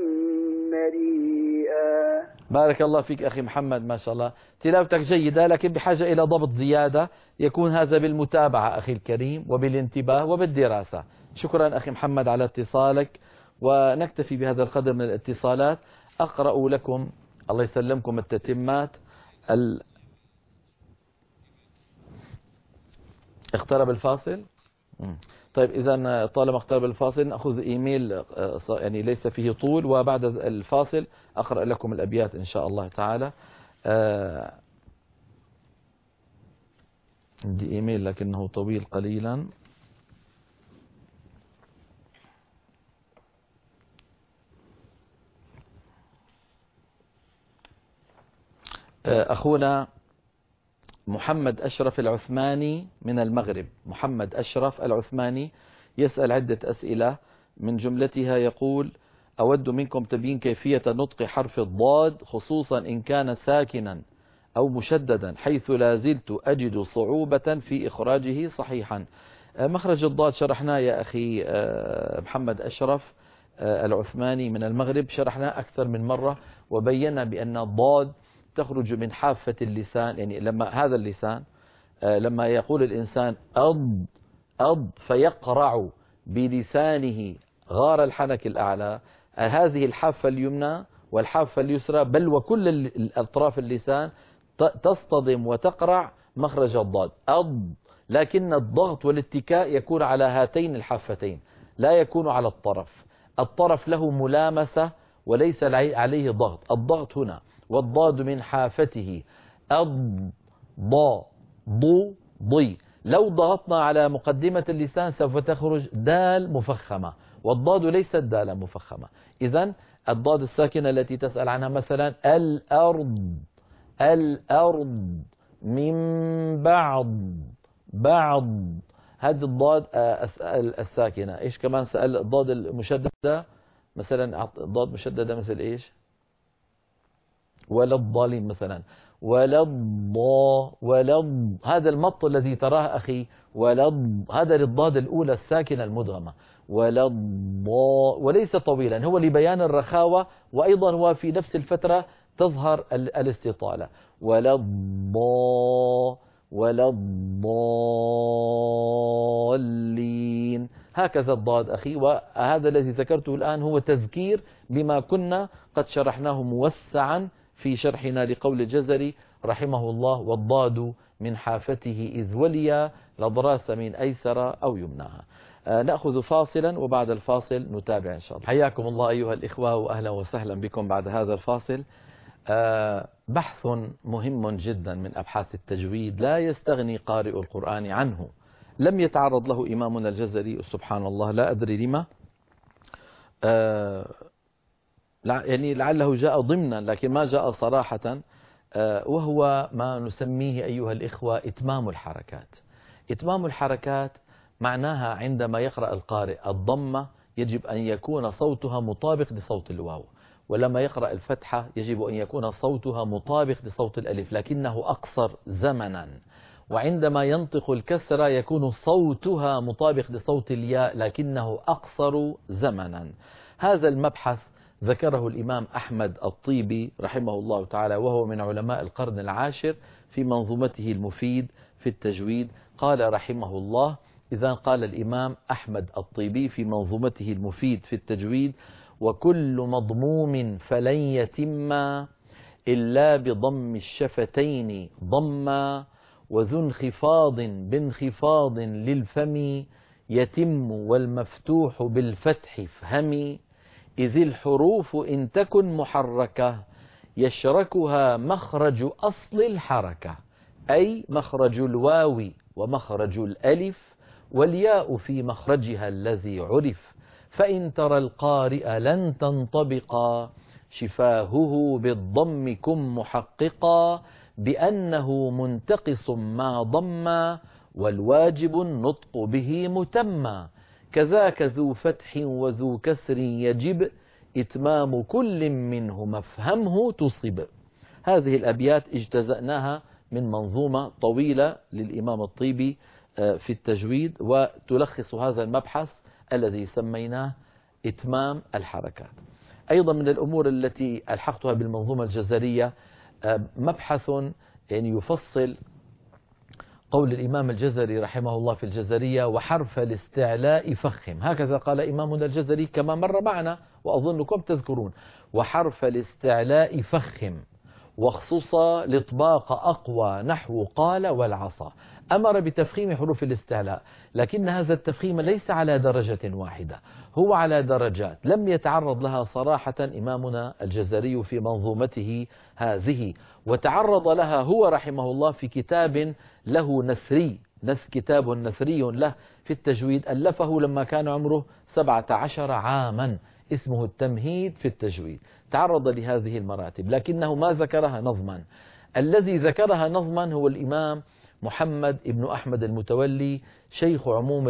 مريئا. بارك الله فيك أخي محمد، ما شاء الله تلاوتك جيدة، لكن بحاجة إلى ضبط زيادة، يكون هذا بالمتابعة أخي الكريم وبالانتباه وبالدراسة. شكرا أخي محمد على اتصالك، ونكتفي بهذا القدر من الاتصالات. أقرأ لكم الله يسلمكم التتمات. اقترب الفاصل. طيب إذا طالما اقترب الفاصل نأخذ إيميل يعني ليس فيه طول، وبعد الفاصل أقرأ لكم الأبيات إن شاء الله تعالى. عندي إيميل لكنه طويل قليلا. أخونا محمد أشرف العثماني من المغرب. محمد أشرف العثماني يسأل عدة أسئلة، من جملتها يقول: أود منكم تبيين كيفية نطق حرف الضاد، خصوصا إن كان ساكنا أو مشددا، حيث لا زلت أجد صعوبة في إخراجه صحيحا. مخرج الضاد شرحناه يا أخي محمد أشرف العثماني من المغرب، شرحناه أكثر من مرة، وبينا بأن الضاد تخرج من حافة اللسان. يعني لما هذا اللسان لما يقول الإنسان أض فيقرع بلسانه غار الحنك الأعلى، هذه الحافة اليمنى والحافة اليسرى بل وكل الأطراف اللسان تصطدم وتقرع مخرج الضاد أض، لكن الضغط والاتكاء يكون على هاتين الحافتين، لا يكون على الطرف. الطرف له ملامسة وليس عليه ضغط. الضغط هنا، والضاد من حافته أض ضا ضو ضي. لو ضغطنا على مقدمة اللسان سوف تخرج دال مفخمة، والضاد ليست دالا مفخمة. إذن الضاد الساكنة التي تسأل عنها مثلا الأرض من بعض هذه الضاد الساكنة. إيش كمان سأل؟ الضاد المشددة مثلا، الضاد مشددة مثل إيش؟ ولا الضالين مثلا، ولا هذا المط الذي تراه أخي، هذا للضاد الأولى الساكنة المدغمة، وليس طويلا، هو لبيان الرخاوة، وأيضا هو في نفس الفترة تظهر الاستطالة. ولا الضالين، هكذا الضاد أخي. وهذا الذي ذكرته الآن هو تذكير بما كنا قد شرحناه موسعا في شرحنا لقول الجزري رحمه الله: والضاد من حافته إذ وليا لضراس من أيسر أو يمناها. نأخذ فاصلا وبعد الفاصل نتابع إن شاء الله. حياكم الله أيها الإخوة وأهلا وسهلا بكم بعد هذا الفاصل. بحث مهم جدا من أبحاث التجويد لا يستغني قارئ القرآن عنه. لم يتعرض له إمامنا الجزري سبحان الله، لا أدري لما، يعني لعله جاء ضمنا لكن ما جاء صراحة، وهو ما نسميه أيها الإخوة إتمام الحركات. إتمام الحركات معناها عندما يقرأ القارئ الضمة يجب أن يكون صوتها مطابق لصوت الواو، ولما يقرأ الفتحة يجب أن يكون صوتها مطابق لصوت الألف لكنه أقصر زمنا، وعندما ينطق الكسرة يكون صوتها مطابق لصوت الياء لكنه أقصر زمنا. هذا المبحث ذكره الإمام أحمد الطيبي رحمه الله تعالى، وهو من علماء القرن العاشر، في منظومته المفيد في التجويد. قال رحمه الله، إذا قال الإمام أحمد الطيبي في منظومته المفيد في التجويد: وكل مضموم فلن يتم إلا بضم الشفتين ضما، وذو انخفاض بانخفاض للفم يتم، والمفتوح بالفتح افهمي، إذ الحروف إن تكن محركة يشركها مخرج أصل الحركة، أي مخرج الواو ومخرج الألف، والياء في مخرجها الذي عرف، فإن ترى القارئ لن تنطبقا شفاهه بالضم كن محققا، بأنه منتقص ما ضم، والواجب النطق به متما، كذاك ذو فتح وذو كسر يجب، إتمام كل منه مفهمه تصب. هذه الأبيات اجتزأناها من منظومة طويلة للإمام الطيبي في التجويد، وتلخص هذا المبحث الذي سميناه إتمام الحركات. أيضا من الأمور التي ألحقتها بالمنظومة الجزرية مبحث يعني يفصل قول الإمام الجزري رحمه الله في الجزرية: وحرف الاستعلاء فخم. هكذا قال إمامنا الجزري كما مر معنا وأظنكم تذكرون: وحرف الاستعلاء فخم، واخصصا لإطباق أقوى نحو قال والعصا. أمر بتفخيم حروف الاستعلاء، لكن هذا التفخيم ليس على درجة واحدة، هو على درجات لم يتعرض لها صراحة إمامنا الجزري في منظومته هذه، وتعرض لها هو رحمه الله في كتاب له نثري، كتاب نثري له في التجويد ألفه لما كان عمره 17 عاما، اسمه التمهيد في التجويد. تعرض لهذه المراتب لكنه ما ذكرها نظما. الذي ذكرها نظما هو الإمام محمد ابن أحمد المتولي، شيخ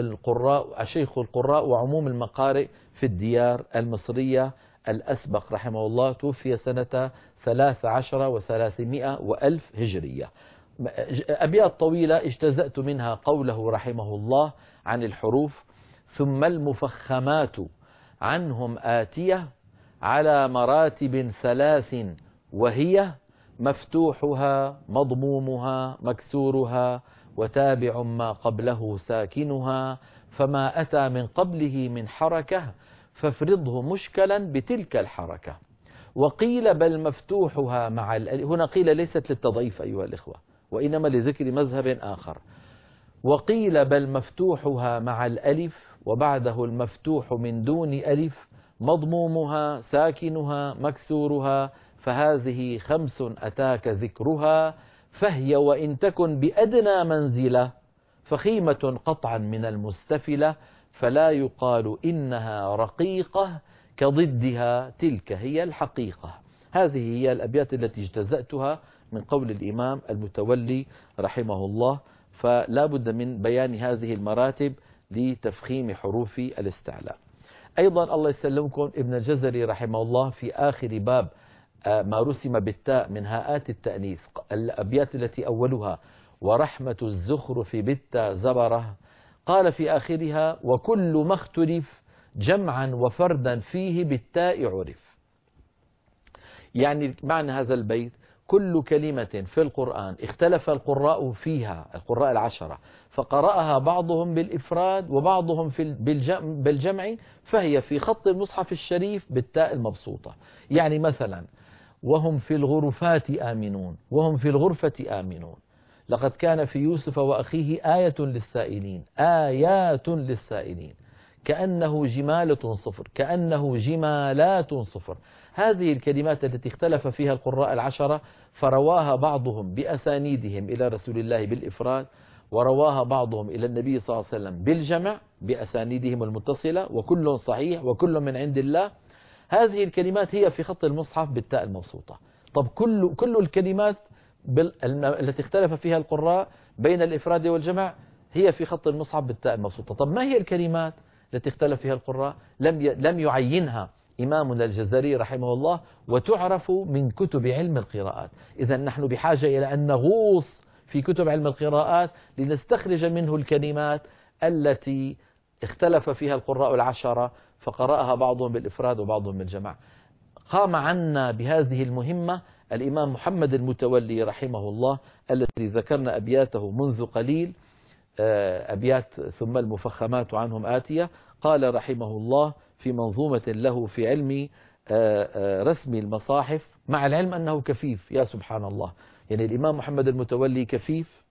القراء وعموم المقارئ في الديار المصرية الأسبق رحمه الله، توفي سنة 13 و300 وألف هجرية. أبيات طويلة اجتزأت منها قوله رحمه الله عن الحروف: ثم المفخمات عنهم آتية على مراتب 3، وهي مفتوحها مضمومها مكسورها، وتابع ما قبله ساكنها، فما أتى من قبله من حركة فافرضه مشكلا بتلك الحركة. وقيل بل مفتوحها مع هنا قيل ليست للتضعيف أيها الإخوة، وإنما لذكر مذهب آخر. وقيل بل مفتوحها مع الألف وبعده المفتوح من دون ألف، مضمومها ساكنها مكسورها، فهذه 5 أتاك ذكرها، فهي وإن تكن بأدنى منزلة فخيمة قطعا من المستفلة، فلا يقال إنها رقيقة كضدها تلك هي الحقيقة. هذه هي الأبيات التي اجتزأتها من قول الإمام المتولي رحمه الله فلا بد من بيان هذه المراتب لتفخيم حروف الاستعلاء. أيضا الله يسلمكم ابن الجزري رحمه الله في آخر باب ما رسم بالتاء من هاءات التأنيث، الأبيات التي أولها ورحمة الزخرف بالتاء زبره، قال في آخرها وكل ما اختلف جمعا وفردا فيه بالتاء عرف. يعني معنى هذا البيت كل كلمة في القرآن اختلف القراء فيها، القراء العشرة، فقرأها بعضهم بالإفراد وبعضهم بالجمع، فهي في خط المصحف الشريف بالتاء المبسوطة. يعني مثلا وهم في الغرفات آمنون، وهم في الغرفة آمنون، لقد كان في يوسف وأخيه آية للسائلين، آيات للسائلين، كأنه جمالة صفر، كأنه جمالات صفر. هذه الكلمات التي اختلف فيها القراء العشرة فرواها بعضهم بأسانيدهم إلى رسول الله بالإفراد، ورواها بعضهم إلى النبي صلى الله عليه وسلم بالجمع بأسانيدهم المتصلة، وكل صحيح وكل من عند الله. هذه الكلمات هي في خط المصحف بالتاء المبسوطة. طب كل الكلمات التي اختلف فيها القراء بين الإفراد والجمع هي في خط المصحف بالتاء المبسوطة. طب ما هي الكلمات التي اختلف فيها القراء؟ لم يعينها إمامنا الجزري رحمه الله، وتعرف من كتب علم القراءات. إذا نحن بحاجة إلى أن نغوص في كتب علم القراءات لنستخرج منه الكلمات التي اختلف فيها القراء العشرة فقرأها بعضهم بالإفراد وبعضهم بالجمع. قام عنا بهذه المهمة الإمام محمد المتولي رحمه الله، الذي ذكرنا أبياته منذ قليل، أبيات ثم المفخمات عنهم آتية. قال رحمه الله في منظومة له في علم رسم المصاحف، مع العلم أنه كفيف، يا سبحان الله، يعني الإمام محمد المتولي كفيف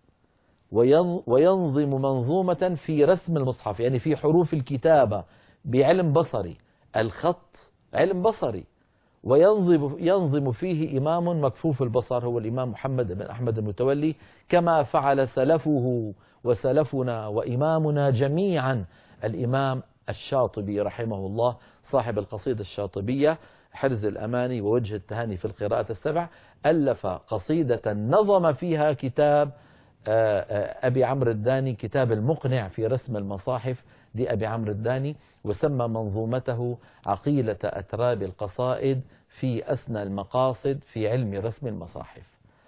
وينظم منظومة في رسم المصحف، يعني في حروف الكتابة بعلم بصري، الخط علم بصري، وينظم فيه إمام مكفوف البصر هو الإمام محمد بن أحمد المتولي، كما فعل سلفه وسلفنا وإمامنا جميعا الإمام الشاطبي رحمه الله، صاحب القصيدة الشاطبية حرز الأماني ووجه التهاني في القراءة السبع. ألف قصيدة نظم فيها كتاب أبي عمرو الداني، كتاب المقنع في رسم المصاحف لأبي عمرو الداني، وسمى منظومته عقيلة أتراب القصائد في أسنى المقاصد في علم رسم المصاحف.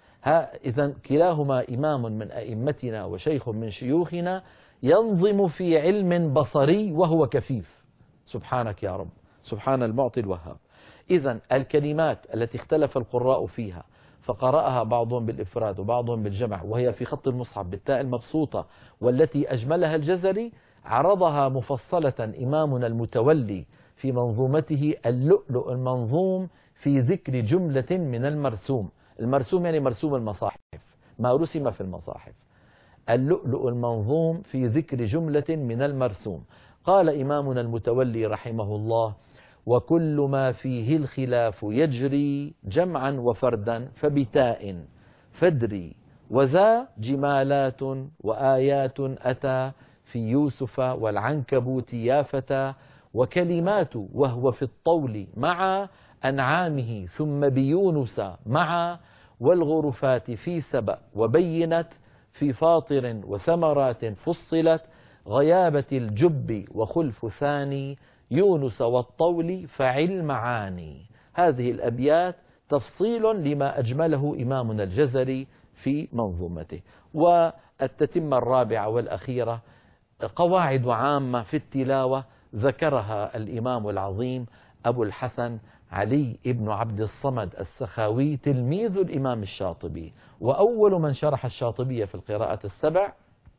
إذا كلاهما إمام من أئمتنا وشيخ من شيوخنا، ينظم في علم بصري وهو كفيف. سبحانك يا رب، سبحان المعطي الوهاب. إذا الكلمات التي اختلف القراء فيها فقرأها بعضهم بالإفراد وبعضهم بالجمع، وهي في خط المصحف بالتاء المبسوطة، والتي أجملها الجزري عرضها مفصلة إمامنا المتولي في منظومته اللؤلؤ المنظوم في ذكر جملة من المرسوم. المرسوم يعني مرسوم المصاحف، ما رسم في المصاحف. اللؤلؤ المنظوم في ذكر جملة من المرسوم. قال إمامنا المتولي رحمه الله وكل ما فيه الخلاف يجري جمعا وفردا فبتاء فدري، وذا جمالات وآيات أتى في يوسف والعنكبوت يا فتى، وكلمات وهو في الطول مع أنعامه ثم بيونس مع، والغرفات في سبأ وبينت في فاطر وثمرات فصلت، غيابة الجب وخلف ثاني يونس والطول فعل معاني. هذه الأبيات تفصيل لما أجمله إمامنا الجزري في منظومته. والتتمة الرابعة والأخيرة قواعد عامة في التلاوة ذكرها الإمام العظيم أبو الحسن علي ابن عبد الصمد السخاوي تلميذ الإمام الشاطبي، وأول من شرح الشاطبية في القراءة السبع،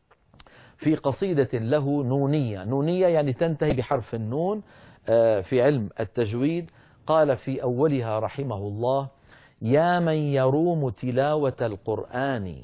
في قصيدة له نونية. نونية يعني تنتهي بحرف النون في علم التجويد. قال في أولها رحمه الله يا من يروم تلاوة القرآن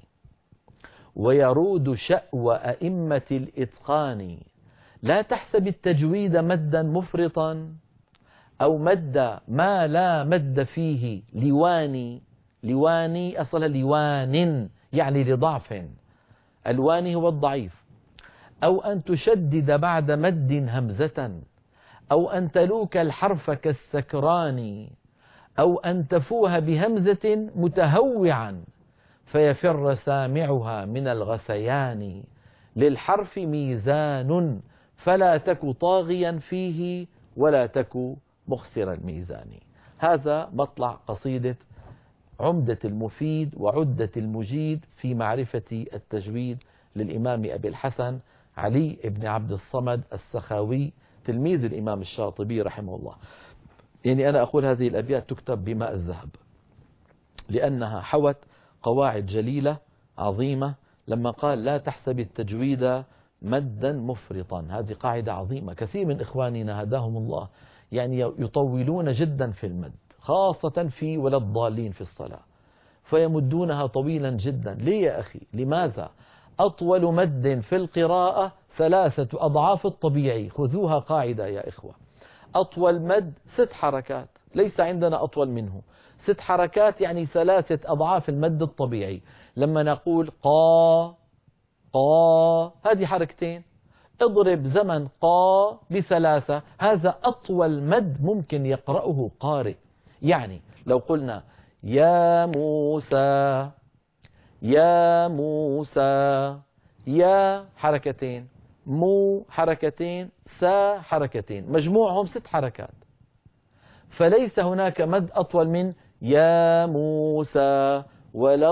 ويرود شأو أئمة الإتقان، لا تحسب التجويد مدا مفرطا أو مد ما لا مد فيه لواني. لواني أصل لوان يعني لضعف، الواني هو الضعيف. أو أن تشدد بعد مد همزة، أو أن تلوك الحرف كالسكران، أو أن تفوه بهمزة متهوعا فيفر سامعها من الغثيان. للحرف ميزان فلا تك طاغيا فيه ولا تك مخسر الميزان. هذا مطلع قصيدة عمدة المفيد وعدة المجيد في معرفة التجويد للإمام أبي الحسن علي بن عبد الصمد السخاوي تلميذ الإمام الشاطبي رحمه الله. يعني أنا أقول هذه الأبيات تكتب بماء الذهب لأنها حوت قواعد جليلة عظيمة. لما قال لا تحسب التجويد مدا مفرطا، هذه قاعدة عظيمة. كثير من إخواننا هداهم الله يعني يطولون جدا في المد، خاصة في ولا الضالين في الصلاة، فيمدونها طويلا جدا. ليه يا أخي؟ لماذا؟ أطول مد في القراءة 3 أضعاف الطبيعي. خذوها قاعدة يا إخوة. أطول مد 6 حركات، ليس عندنا أطول منه. 6 حركات يعني 3 أضعاف المد الطبيعي. لما نقول قا قا هذه حركتين، اضرب زمن قا ب3، هذا أطول مد ممكن يقرأه قارئ. يعني لو قلنا يا موسى يا موسى، يا حركتين، مو حركتين، سا حركتين، مجموعهم 6 حركات. فليس هناك مد أطول من يا موسى ولا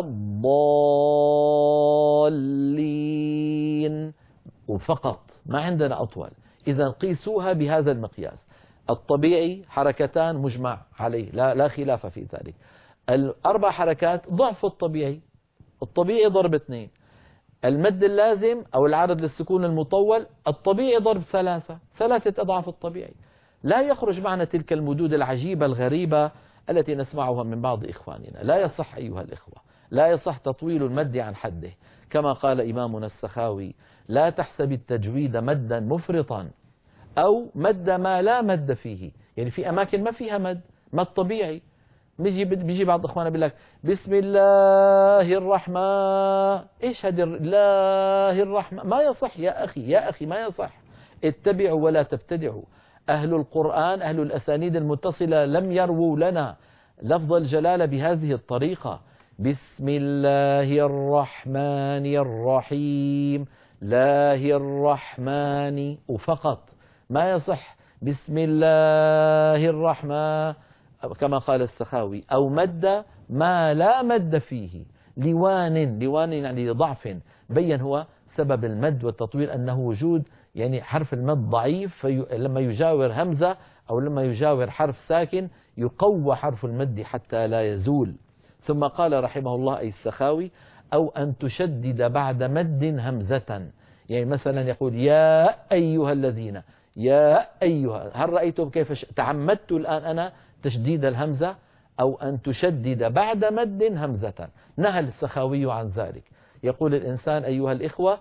الضالين وفقط، ما عندنا أطول. إذا قيسوها بهذا المقياس. الطبيعي حركتان مجمع عليه، لا خلاف في ذلك. 4 حركات ضعف الطبيعي، الطبيعي ضرب 2. المد اللازم أو العارض للسكون المطول الطبيعي ضرب 3 أضعاف الطبيعي. لا يخرج معنا تلك المدود العجيبة الغريبة التي نسمعها من بعض إخواننا. لا يصح أيها الإخوة، لا يصح تطويل المد عن حده. كما قال إمامنا السخاوي لا تحسب التجويد مدا مفرطا أو مد ما لا مد فيه. يعني في أماكن ما فيها مد طبيعي. بيجي بعض إخواننا بيقول لك بسم الله الرحمن، إيش هذه الله الرحمن؟ ما يصح يا أخي ما يصح. اتبعوا ولا تبتدعوا. أهل القرآن أهل الأسانيد المتصلة لم يرووا لنا لفظ الجلالة بهذه الطريقة. بسم الله الرحمن الرحيم، الله الرحمن وفقط، ما يصح بسم الله الرحمن كما قال السخاوي. أو مد ما لا مد فيه، لوان يعني ضعف. بين هو سبب المد والتطويل أنه وجود يعني حرف المد ضعيف، لما يجاور همزة أو لما يجاور حرف ساكن يقوى حرف المد حتى لا يزول. ثم قال رحمه الله أي السخاوي أو أن تشدد بعد مد همزة. يعني مثلا يقول يا أيها الذين، يا أيها، هل رأيتم كيف تعمدت الآن أنا تشديد الهمزة؟ أو أن تشدد بعد مد همزة. نهى السخاوي عن ذلك. يقول الإنسان أيها الإخوة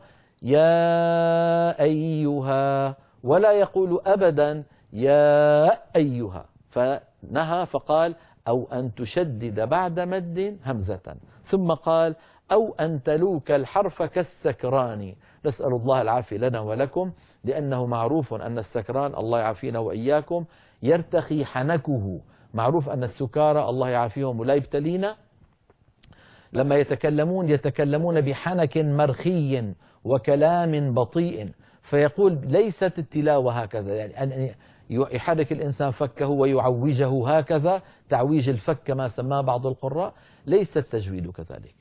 يا أيها، ولا يقول أبدا يا أيها، فنهى فقال أو أن تشدد بعد مد همزة. ثم قال أو أن تلوك الحرف كالسكران. نسأل الله العافية لنا ولكم، لأنه معروف أن السكران الله يعافينا وإياكم يرتخي حنكه. معروف أن السكارى الله يعافيهم ولا يبتلينا لما يتكلمون بحنك مرخي وكلام بطيء. فيقول ليست التلاوة هكذا، يعني أن يحرك الإنسان فكه ويعوجه هكذا تعويج الفك كما سماه بعض القراء، ليس التجويد كذلك.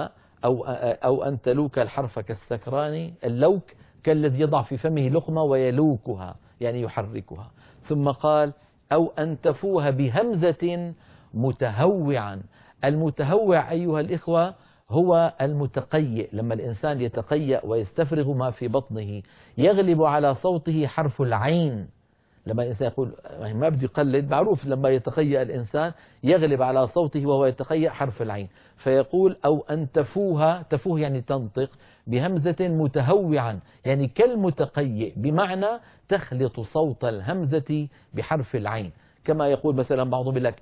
أو أن تلوك الحرف كالسكران، اللوك كالذي يضع في فمه لقمة ويلوكها يعني يحركها. ثم قال أو أن تفوه بهمزة متهوعا. المتهوع أيها الإخوة هو المتقيئ. لما الإنسان يتقيأ ويستفرغ ما في بطنه يغلب على صوته حرف العين. لما الإنسان يقول ما بدي يقلد، معروف لما يتقيأ الإنسان يغلب على صوته وهو يتقيأ حرف العين. فيقول أو أن تفوه يعني تنطق بهمزة متهوعا، يعني كالمتقيئ، بمعنى تخلط صوت الهمزة بحرف العين. كما يقول مثلا بعضهم يقول لك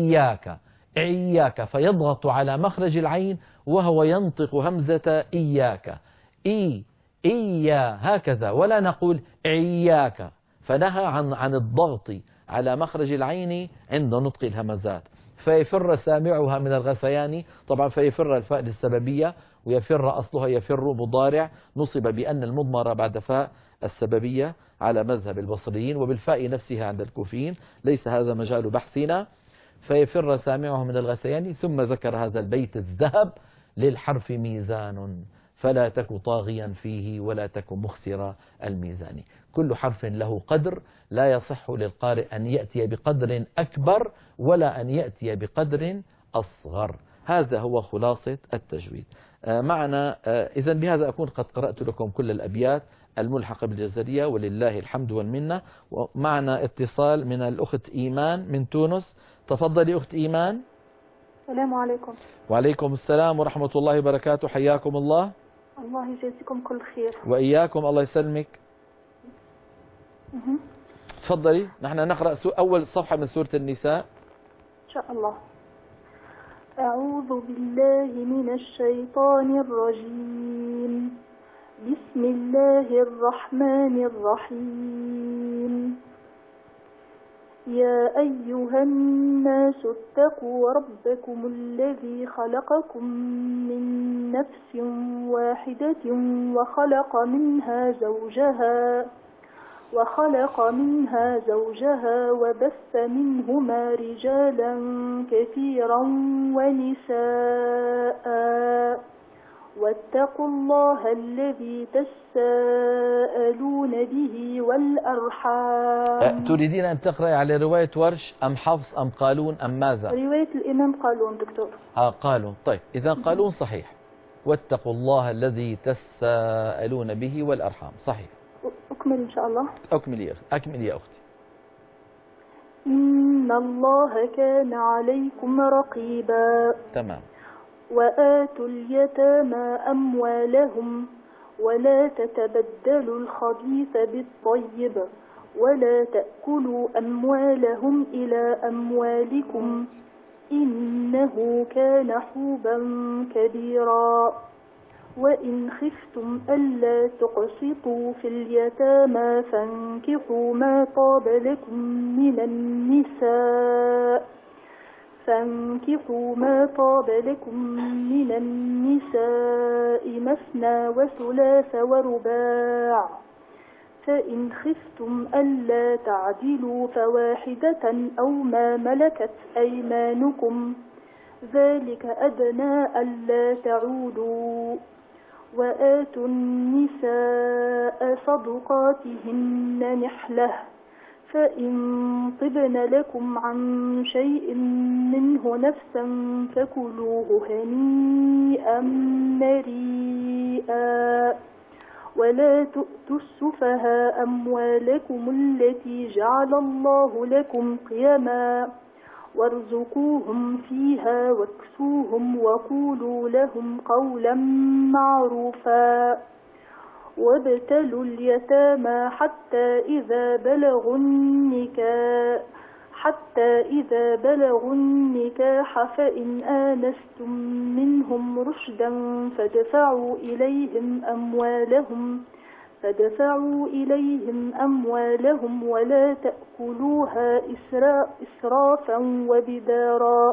إياك فيضغط على مخرج العين وهو ينطق همزة إياك، إيا هكذا، ولا نقول إياك. فنهى عن الضغط على مخرج العين عند نطق الهمزات. فيفر سامعها من الغثيان. طبعا فيفر الفاء للسببية، ويفر أصلها يفر مضارع نصب بأن المضمرة بعد فاء السببية على مذهب البصريين، وبالفاء نفسها عند الكوفيين، ليس هذا مجال بحثنا. فيفر سامعه من الغثيان. ثم ذكر هذا البيت الذهب للحرف ميزان فلا تك طاغيا فيه ولا تك مخسر الميزان. كل حرف له قدر، لا يصح للقارئ أن يأتي بقدر أكبر ولا أن يأتي بقدر أصغر. هذا هو خلاصة التجويد. معنا إذا بهذا أكون قد قرأت لكم كل الأبيات الملحقة بالجزرية ولله الحمد والمنة. ومعنا اتصال من الأخت إيمان من تونس. تفضلي أخت إيمان. السلام عليكم. وعليكم السلام ورحمة الله وبركاته، حياكم الله. الله يجزيكم كل خير. وإياكم، الله يسلمك. تفضلي. نحن نقرأ أول صفحة من سورة النساء إن شاء الله. أعوذ بالله من الشيطان الرجيم. بسم الله الرحمن الرحيم. يا أيها الناس اتقوا ربكم الذي خلقكم من نفس واحدة وخلق منها زوجها وبث منهما رجالا كثيرا ونساء واتقوا الله الذي تساءلون به والأرحام. تريدين أن تقرأي على رواية ورش أم حفص أم قالون أم ماذا؟ رواية الإمام قالون دكتور. قالون. طيب إذا قالون صحيح. واتقوا الله الذي تساءلون به والأرحام صحيح. أكمل إن شاء الله. أكمل يا أختي. إن الله كان عليكم رقيبا. تمام. وآتوا اليتامى أموالهم ولا تتبدلوا الخبيث بالطيب ولا تأكلوا أموالهم إلى أموالكم إنه كان حوبا كبيرا. وإن خفتم ألا تقسطوا في اليتامى فانكحوا ما طاب لكم من النساء مثنى وثلاث ورباع. فإن خفتم ألا تعدلوا فواحدة أو ما ملكت أيمانكم ذلك أدنى ألا تعودوا. وآتوا النساء صدقاتهن نحلة فإن طبن لكم عن شيء منه نفسا فكلوه هنيئا مريئا. ولا تؤتوا السفهاء أموالكم التي جعل الله لكم قيما وارزقوهم فيها واكسوهم وقولوا لهم قولا معروفا. وابتلوا اليتامى حتى إذا بلغوا النكاح فإن آنستم منهم رشدا فادفعوا إليهم أموالهم ولا تأكلوها إسرافا وبدارا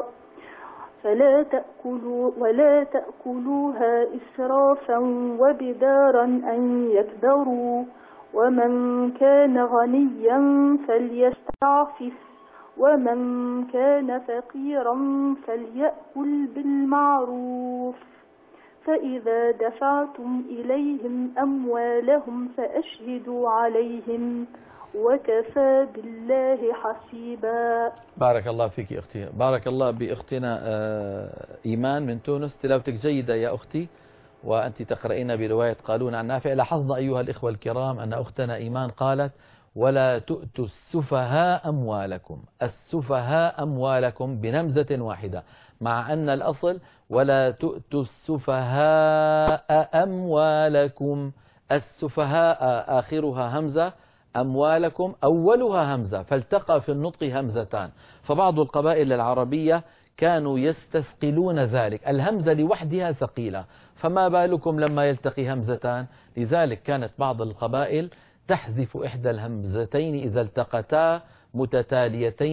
أن يكبروا. ومن كان غنيا فليستعفف ومن كان فقيرا فليأكل بالمعروف. فإذا دفعتم إليهم أموالهم فأشهدوا عليهم وكفى بالله حسيبا. بارك الله فيك أختي. بارك الله بأختنا إيمان من تونس. تلاوتك جيدة يا أختي، وأنت تقرأين برواية قالون عن نافع. لاحظنا أيها الإخوة الكرام أن أختنا إيمان قالت ولا تؤتوا السفهاء أموالكم. السفهاء أموالكم بنمزة واحدة، مع أن الأصل ولا تؤتوا السفهاء أموالكم. السفهاء آخرها همزة، أموالكم أولها همزة، فالتقى في النطق همزتان. فبعض القبائل العربية كانوا يستثقلون ذلك، الهمزة لوحدها ثقيلة، فما بالكم لما يلتقي همزتان. لذلك كانت بعض القبائل تحذف إحدى الهمزتين إذا التقتا متتاليتين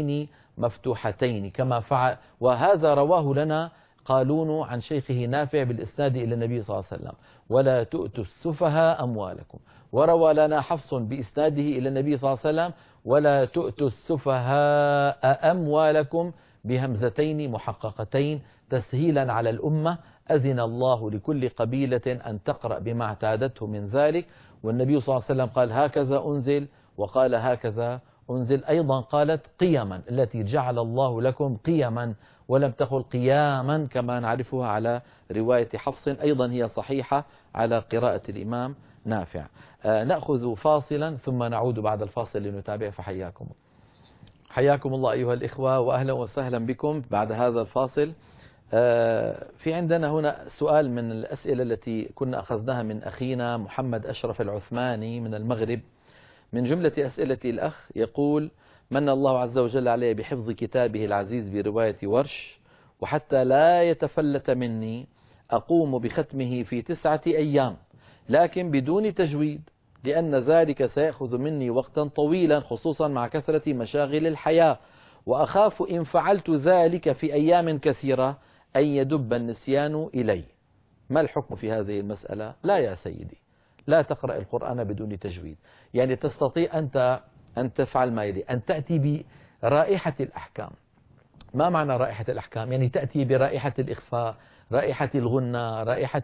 مفتوحتين كما فعل، وهذا رواه لنا قالون عن شيخه نافع بالإسناد إلى النبي صلى الله عليه وسلم: ولا تؤتوا السفهاء أموالكم. وروى لنا حفص بإسناده إلى النبي صلى الله عليه وسلم: ولا تؤتوا السفهاء أموالكم، بهمزتين محققتين تسهيلا على الأمة. أذن الله لكل قبيلة أن تقرأ بما اعتادته من ذلك. والنبي صلى الله عليه وسلم قال: هكذا أنزل، وقال: هكذا أنزل. أيضا قالت: قيما، التي جعل الله لكم قيما، ولم تقل قياما كما نعرفها على رواية حفص، أيضا هي صحيحة على قراءة الإمام نافع. نأخذ فاصلا ثم نعود بعد الفاصل لنتابع، فحياكم. حياكم الله أيها الإخوة، وأهلا وسهلا بكم بعد هذا الفاصل. في عندنا هنا سؤال من الأسئلة التي كنا أخذناها من أخينا محمد أشرف العثماني من المغرب. من جملة أسئلة الأخ يقول: من الله عز وجل علي بحفظ كتابه العزيز برواية ورش، وحتى لا يتفلت مني أقوم بختمه في 9 أيام، لكن بدون تجويد، لأن ذلك سيأخذ مني وقتا طويلا، خصوصا مع كثرة مشاغل الحياة، وأخاف إن فعلت ذلك في أيام كثيرة أن يدب النسيان إلي. ما الحكم في هذه المسألة؟ لا يا سيدي، لا تقرأ القرآن بدون تجويد. يعني تستطيع أنت أن تفعل ما يلي: أن تأتي برائحة الأحكام. ما معنى رائحة الأحكام؟ يعني تأتي برائحة الإخفاء، رائحة الغنى، رائحة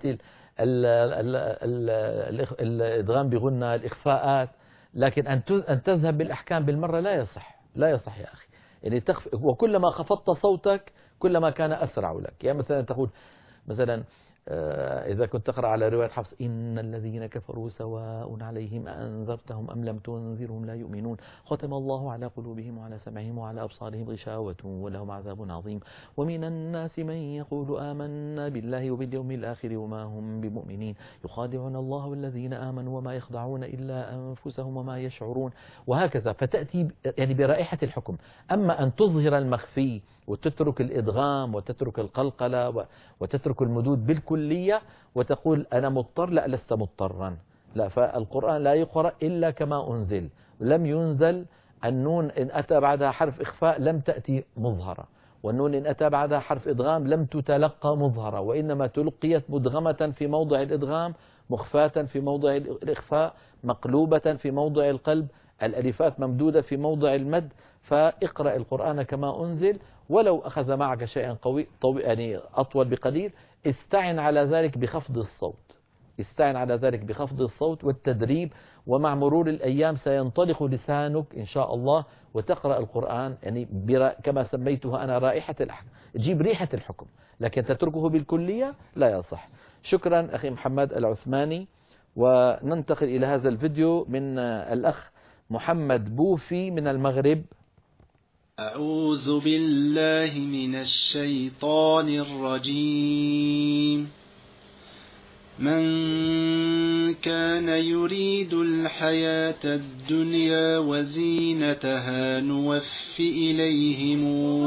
الإدغام بغنى، الإخفاءات. لكن أن تذهب بالأحكام بالمرة لا يصح، لا يصح يا أخي. يعني وكلما خفضت صوتك كلما كان أسرع لك. يعني مثلا تقول مثلا إذا كنت تقرأ على رواية حفص: إن الذين كفروا سواء عليهم أنذرتهم أم لم تنذرهم لا يؤمنون، ختم الله على قلوبهم وعلى سمعهم وعلى أبصارهم غشاوة ولهم عذاب عظيم، ومن الناس من يقول آمنا بالله وباليوم الآخر وما هم بمؤمنين، يخادعون الله والذين آمنوا وما يخدعون إلا أنفسهم وما يشعرون. وهكذا، فتأتي يعني برائحة الحكم. أما أن تظهر المخفي وتترك الإدغام وتترك القلقلة وتترك المدود بالكلية وتقول أنا مضطر، لا، لست مضطرا. لا، فالقرآن لا يقرأ إلا كما أنزل. لم ينزل النون إن أتى بعدها حرف إخفاء لم تأتي مظهرة، والنون إن أتى بعدها حرف إدغام لم تتلقى مظهرة، وإنما تلقيت مدغمة في موضع الإدغام، مخفاة في موضع الإخفاء، مقلوبة في موضع القلب، الألفات ممدودة في موضع المد. فاقرأ القرآن كما أنزل، ولو أخذ معك شيئا يعني أطول بقليل، استعن على ذلك بخفض الصوت، استعن على ذلك بخفض الصوت والتدريب، ومع مرور الأيام سينطلق لسانك إن شاء الله، وتقرأ القرآن يعني كما سميتها أنا رائحة الحكم، تجيب ريحة الحكم، لكن تتركه بالكلية لا يصح. شكرا أخي محمد العثماني. وننتقل إلى هذا الفيديو من الأخ محمد بوفي من المغرب. أعوذ بالله من الشيطان الرجيم. من كان يريد الحياة الدنيا وزينتها نوف إليهم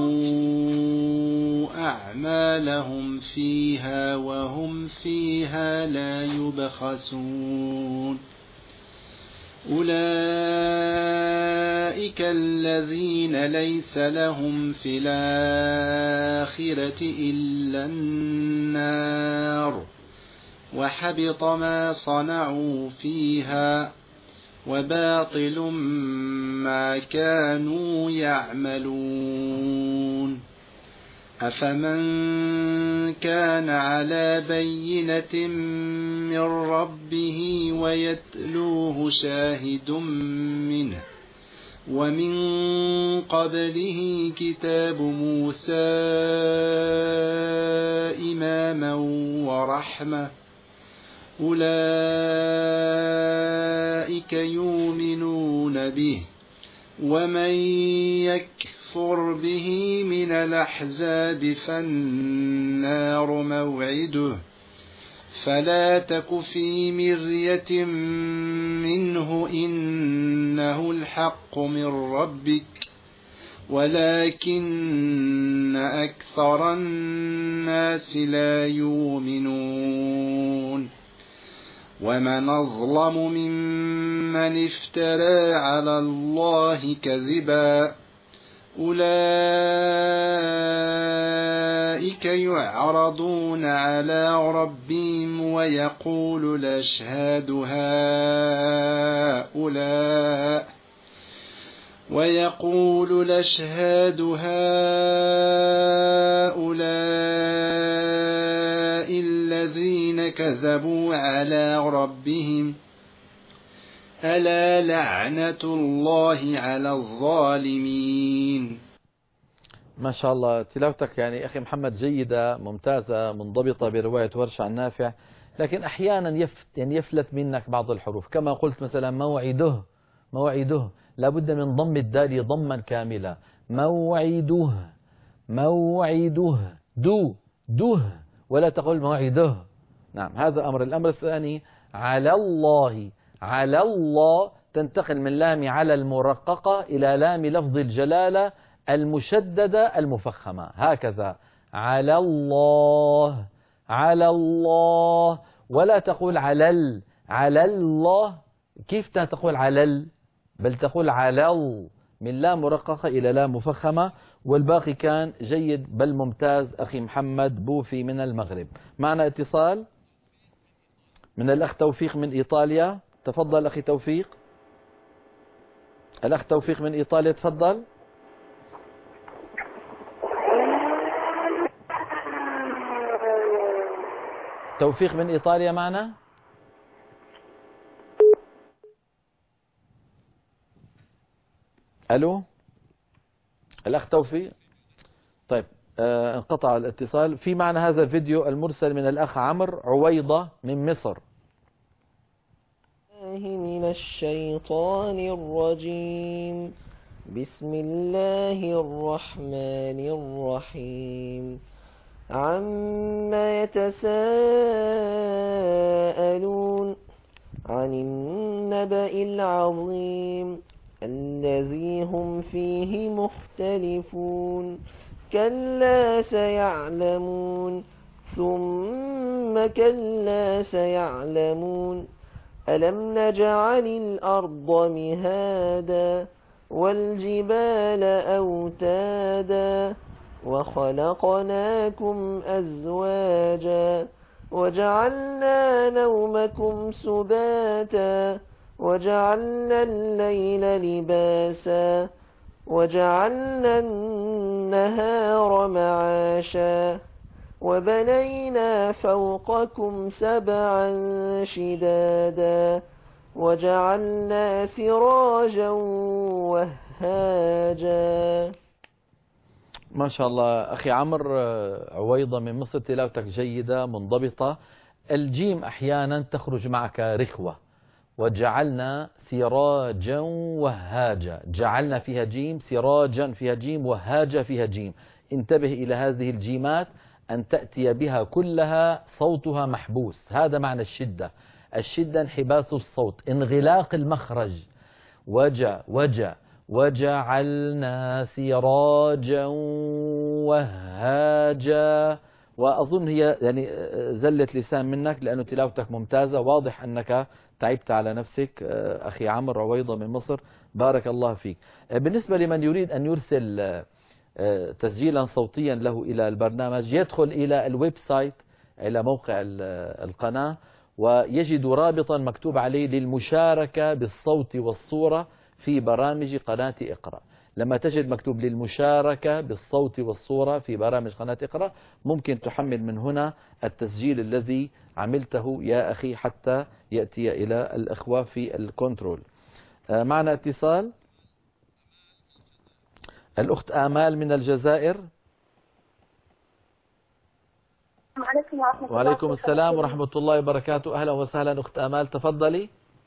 أعمالهم فيها وهم فيها لا يبخسون. أولئك الذين ليس لهم في الآخرة إلا النار، وحبط ما صنعوا فيها، وباطل ما كانوا يعملون. أفمن كان على بينة من ربه ويتلوه شاهد منه ومن قبله كتاب موسى إماما ورحمة، أولئك يؤمنون به، ومن يكفر به من الأحزاب فالنار موعده، فلا تك في مرية منه إنه الحق من ربك ولكن أكثر الناس لا يؤمنون. ومن أظلم ممن افترى على الله كذبا أولئك يعرضون على ربهم ويقول الأشهاد هؤلاء الذين كذبوا على ربهم ألا لعنة الله على الظالمين. ما شاء الله تلاوتك يعني أخي محمد جيدة ممتازة منضبطة برواية ورش عن نافع، لكن أحيانا يفلت منك بعض الحروف، كما قلت مثلا موعده لابد من ضم الدال ضما كاملا، موعده ده ولا تقول موعده. نعم هذا أمر. الأمر الثاني على الله تنتقل من لام على المرققة إلى لام لفظ الجلالة المشددة المفخمة، هكذا على الله، ولا تقول على الله. كيف تقول بل تقول على من لام مرققة إلى لام مفخمة. والباقي كان جيد بل ممتاز أخي محمد بوفي من المغرب. معنا اتصال من الأخ توفيق من إيطاليا. تفضل أخي توفيق. الأخ توفيق من إيطاليا تفضل. توفيق من إيطاليا معنا. ألو الأخ توفيق. طيب انقطع الاتصال. في معنا هذا الفيديو المرسل من الأخ عمرو عويضة من مصر. من الشيطان الرجيم. بسم الله الرحمن الرحيم. عما يتساءلون عن النبأ العظيم الذي هم فيه مختلفون. كلا سيعلمون ثم كلا سيعلمون. ألم نجعل الأرض مهادا والجبال أوتادا وخلقناكم أزواجا وجعلنا نومكم سباتا وجعلنا الليل لباسا وجعلنا النهار معاشا وبنينا فوقكم سبعا شدادا وجعلنا سراجا وهاجا. ما شاء الله أخي عمرو عويضة من مصر تلاوتك جيدة منضبطة. الجيم أحيانا تخرج معك رخوة. وجعلنا سراجا وهاجا، جعلنا فيها جيم، سراجا فيها جيم، وهاجا فيها جيم. انتبه إلى هذه الجيمات أن تأتي بها كلها صوتها محبوس. هذا معنى الشدة. الشدة انحباس الصوت، انغلاق المخرج. وجعلنا سراجا وهاجا. وأظن هي يعني زلة لسان منك لأنه تلاوتك ممتازة. واضح أنك تعبت على نفسك أخي عمرو عويضة من مصر. بارك الله فيك. بالنسبة لمن يريد أن يرسل تسجيلا صوتيا له إلى البرنامج يدخل إلى الويب سايت إلى موقع القناة ويجد رابطا مكتوب عليه للمشاركة بالصوت والصورة في برامج قناة اقرأ. لما تجد مكتوب للمشاركة بالصوت والصورة في برامج قناة اقرأ ممكن تحمل من هنا التسجيل الذي عملته يا أخي حتى يأتي إلى الأخوة في الكنترول. معنا اتصال الأخت آمال من الجزائر. وعليكم السلام ورحمة الله وبركاته. أهلا وسهلا أخت آمال تفضلي.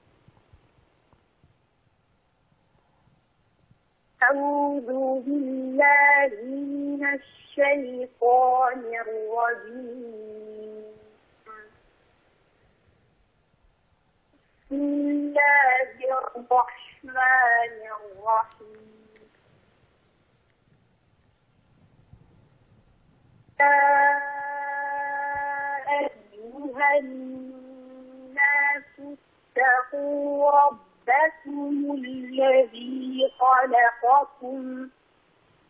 أعوذ بالله من الشيطان الرجيم. بسم الله الرحمن الرحيم. يا أيها الناس اتقوا ربكم الذي خلقكم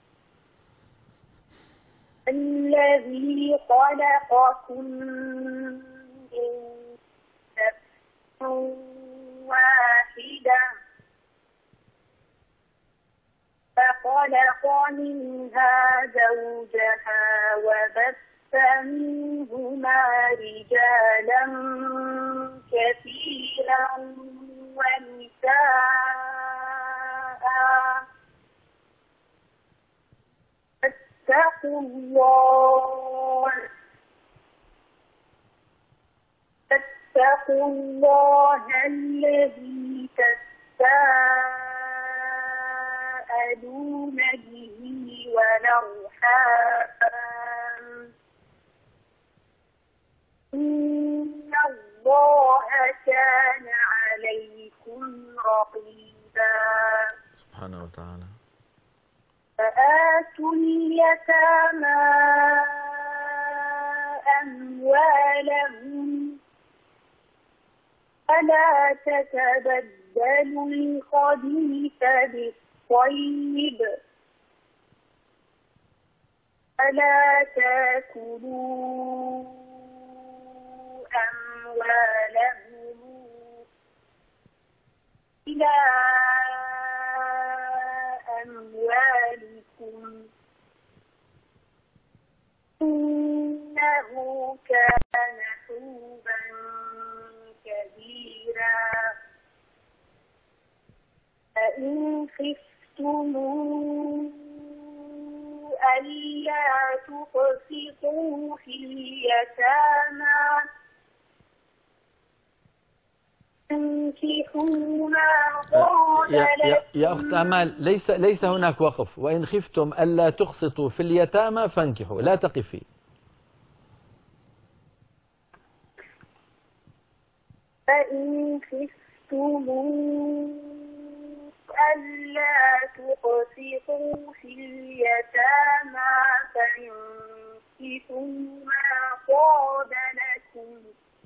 الذي خلقكم من نفس واحدة فخلق منها زوجها وبث منهما رجالا كثيرا ونساء فاتقوا الله الذي تساءلون به والأرحام إن الله كان عليكم رقيبا. سبحانه وتعالى. فآتوا اليتامى أموالهم ولا تتبدلوا الخبيث بالطيب ولا تأكلوا أموالهم إلى أموالكم إنه كان حوبا كبيرا. فإن خفتم ألا تقسطوا في اليتامى فانكحوا ما طاب يا أخت أمال، ليس هناك وقف. وإن خفتم ألا تقسطوا في اليتامى فانكحوا، لا تقفي. فإن خفتم ألا تقسطوا في اليتامى فانكحوا ما طاب لكم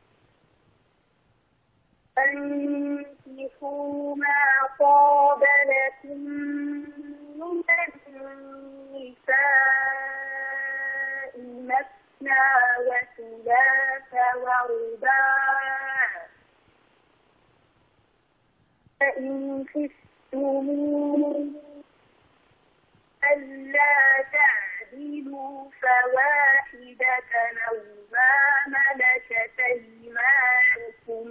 من النساء مثنى وثلاث ورباع فإن خفتم ألا تعدلوا فواحدة أو ما ملكت أيمانكم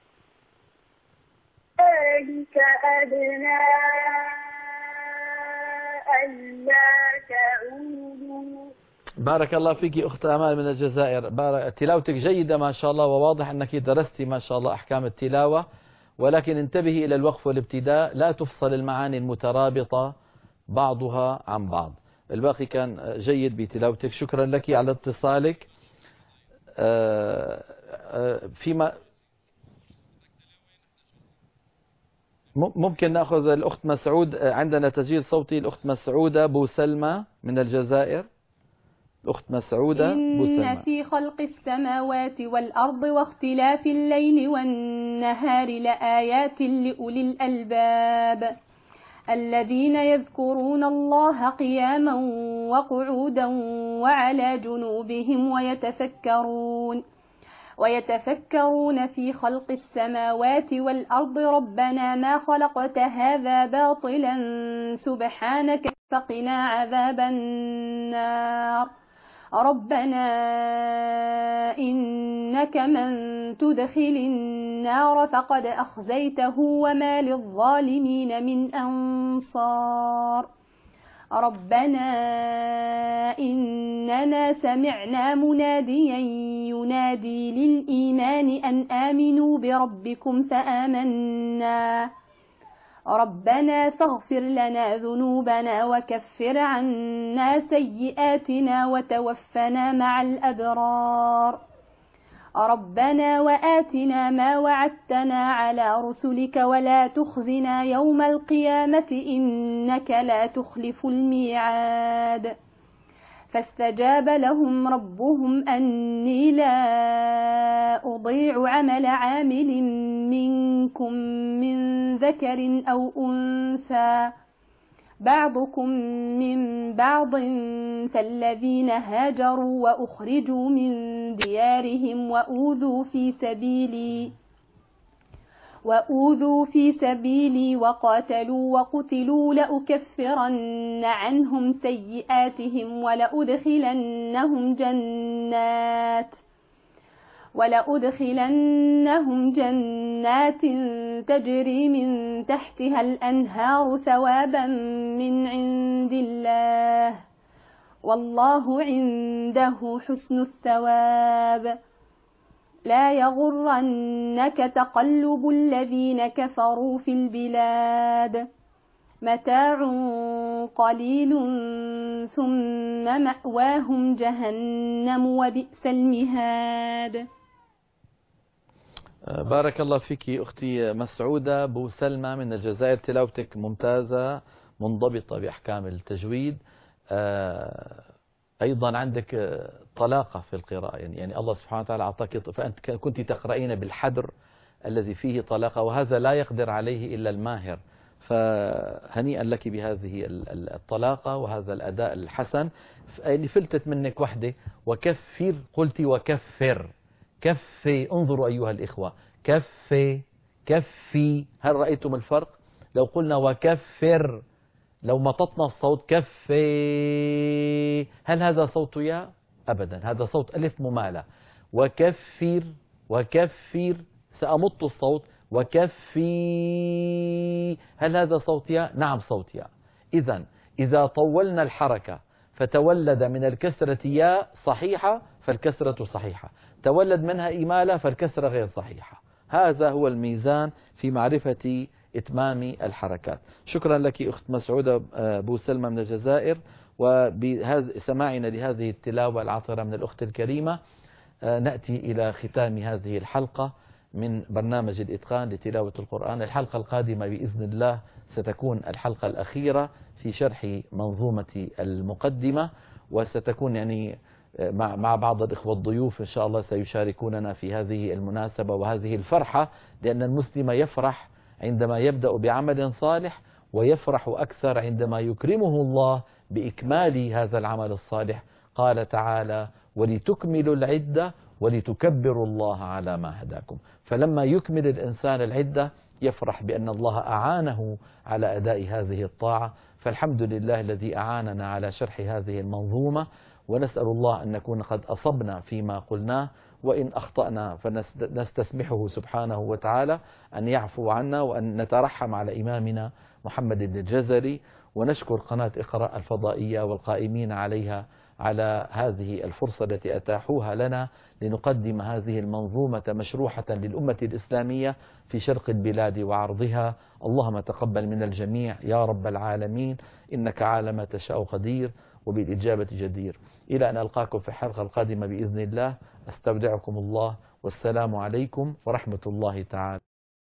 ذلك أدنى ألا تعولوا. بارك الله فيك أخت أمال من الجزائر. تلاوتك جيدة ما شاء الله، وواضح أنك درستي ما شاء الله أحكام التلاوة، ولكن انتبهي إلى الوقف والابتداء، لا تفصل المعاني المترابطة بعضها عن بعض. الباقي كان جيد بتلاوتك. شكرا لك على اتصالك. فيما ممكن نأخذ الأخت مسعود، عندنا تسجيل صوتي. الأخت مسعودة بوسلمى من الجزائر. الأخت مسعودة بوسلمى. إن في خلق السماوات والأرض واختلاف الليل والنهار لآيات لأولي الألباب الذين يذكرون الله قياما وقعودا وعلى جنوبهم ويتفكرون في خلق السماوات والأرض ربنا ما خلقت هذا باطلا سبحانك فقنا عذاب النار ربنا إنك من تدخل النار فقد أخزيته وما للظالمين من أنصار ربنا إننا سمعنا مناديا ينادي للإيمان أن آمنوا بربكم فآمنا ربنا فاغفر لنا ذنوبنا وكفر عنا سيئاتنا وتوفنا مع الأبرار ربنا وآتنا ما وعدتنا على رسلك ولا تخزنا يوم القيامة إنك لا تخلف الميعاد فاستجاب لهم ربهم أني لا أضيع عمل عامل منكم من ذكر أو أنثى بعضكم من بعض فالذين هاجروا وأخرجوا من ديارهم وأوذوا في سبيلي وقاتلوا وقتلوا لأكفرن عنهم سيئاتهم ولأدخلنهم جنات تجري من تحتها الأنهار ثوابا من عند الله والله عنده حسن الثواب لا يغرنك تقلب الذين كفروا في البلاد متاع قليل ثم مأواهم جهنم وبئس المهاد. بارك الله فيك أختي مسعودة بو سلمى من الجزائر، تلاوتك ممتازة منضبطة بأحكام التجويد. أيضا عندك طلاقة في القراءة، يعني الله سبحانه وتعالى أعطاك، فأنت كنت تقرأين بالحدر الذي فيه طلاقة، وهذا لا يقدر عليه إلا الماهر، فهنيئا لك بهذه الطلاقة وهذا الأداء الحسن. اللي فلتت منك وحدة وكفر، قلت وكفر، كفي، انظروا أيها الإخوة، كفي كفي، هل رأيتم الفرق؟ لو قلنا وكفر، لو مططنا الصوت كفي، هل هذا صوت ياء؟ أبدا، هذا صوت ألف ممالة. وكفر وكفر، سأمط الصوت وكفي، هل هذا صوت ياء؟ نعم صوت ياء. إذا طولنا الحركة فتولد من الكسرة ياء صحيحة فالكسرة صحيحة، تولد منها إمالة فالكسرة غير صحيحة. هذا هو الميزان في معرفة إتمام الحركات. شكرا لك أخت مسعودة بو سلمى من الجزائر، وبسماعنا لهذه التلاوة العطرة من الأخت الكريمة نأتي إلى ختام هذه الحلقة من برنامج الإتقان لتلاوة القرآن. الحلقة القادمة بإذن الله ستكون الحلقة الأخيرة في شرح منظومة المقدمة، وستكون يعني مع بعض الإخوة الضيوف إن شاء الله سيشاركوننا في هذه المناسبة وهذه الفرحة، لأن المسلم يفرح عندما يبدأ بعمل صالح، ويفرح أكثر عندما يكرمه الله بإكمال هذا العمل الصالح. قال تعالى: ولتكملوا العدة ولتكبروا الله على ما هداكم. فلما يكمل الإنسان العدة يفرح بأن الله أعانه على أداء هذه الطاعة. فالحمد لله الذي أعاننا على شرح هذه المنظومة، ونسأل الله أن نكون قد أصبنا فيما قلناه، وإن أخطأنا فنستسمحه سبحانه وتعالى أن يعفو عنا، وأن نترحم على إمامنا محمد بن الجزري. ونشكر قناة إقراء الفضائية والقائمين عليها على هذه الفرصة التي أتاحوها لنا لنقدم هذه المنظومة مشروحة للأمة الإسلامية في شرق البلاد وعرضها. اللهم تقبل من الجميع يا رب العالمين، إنك على ما تشاء قدير وبالإجابة جدير. إلى أن ألقاكم في الحلقة القادمة بإذن الله، أستودعكم الله، والسلام عليكم ورحمة الله تعالى.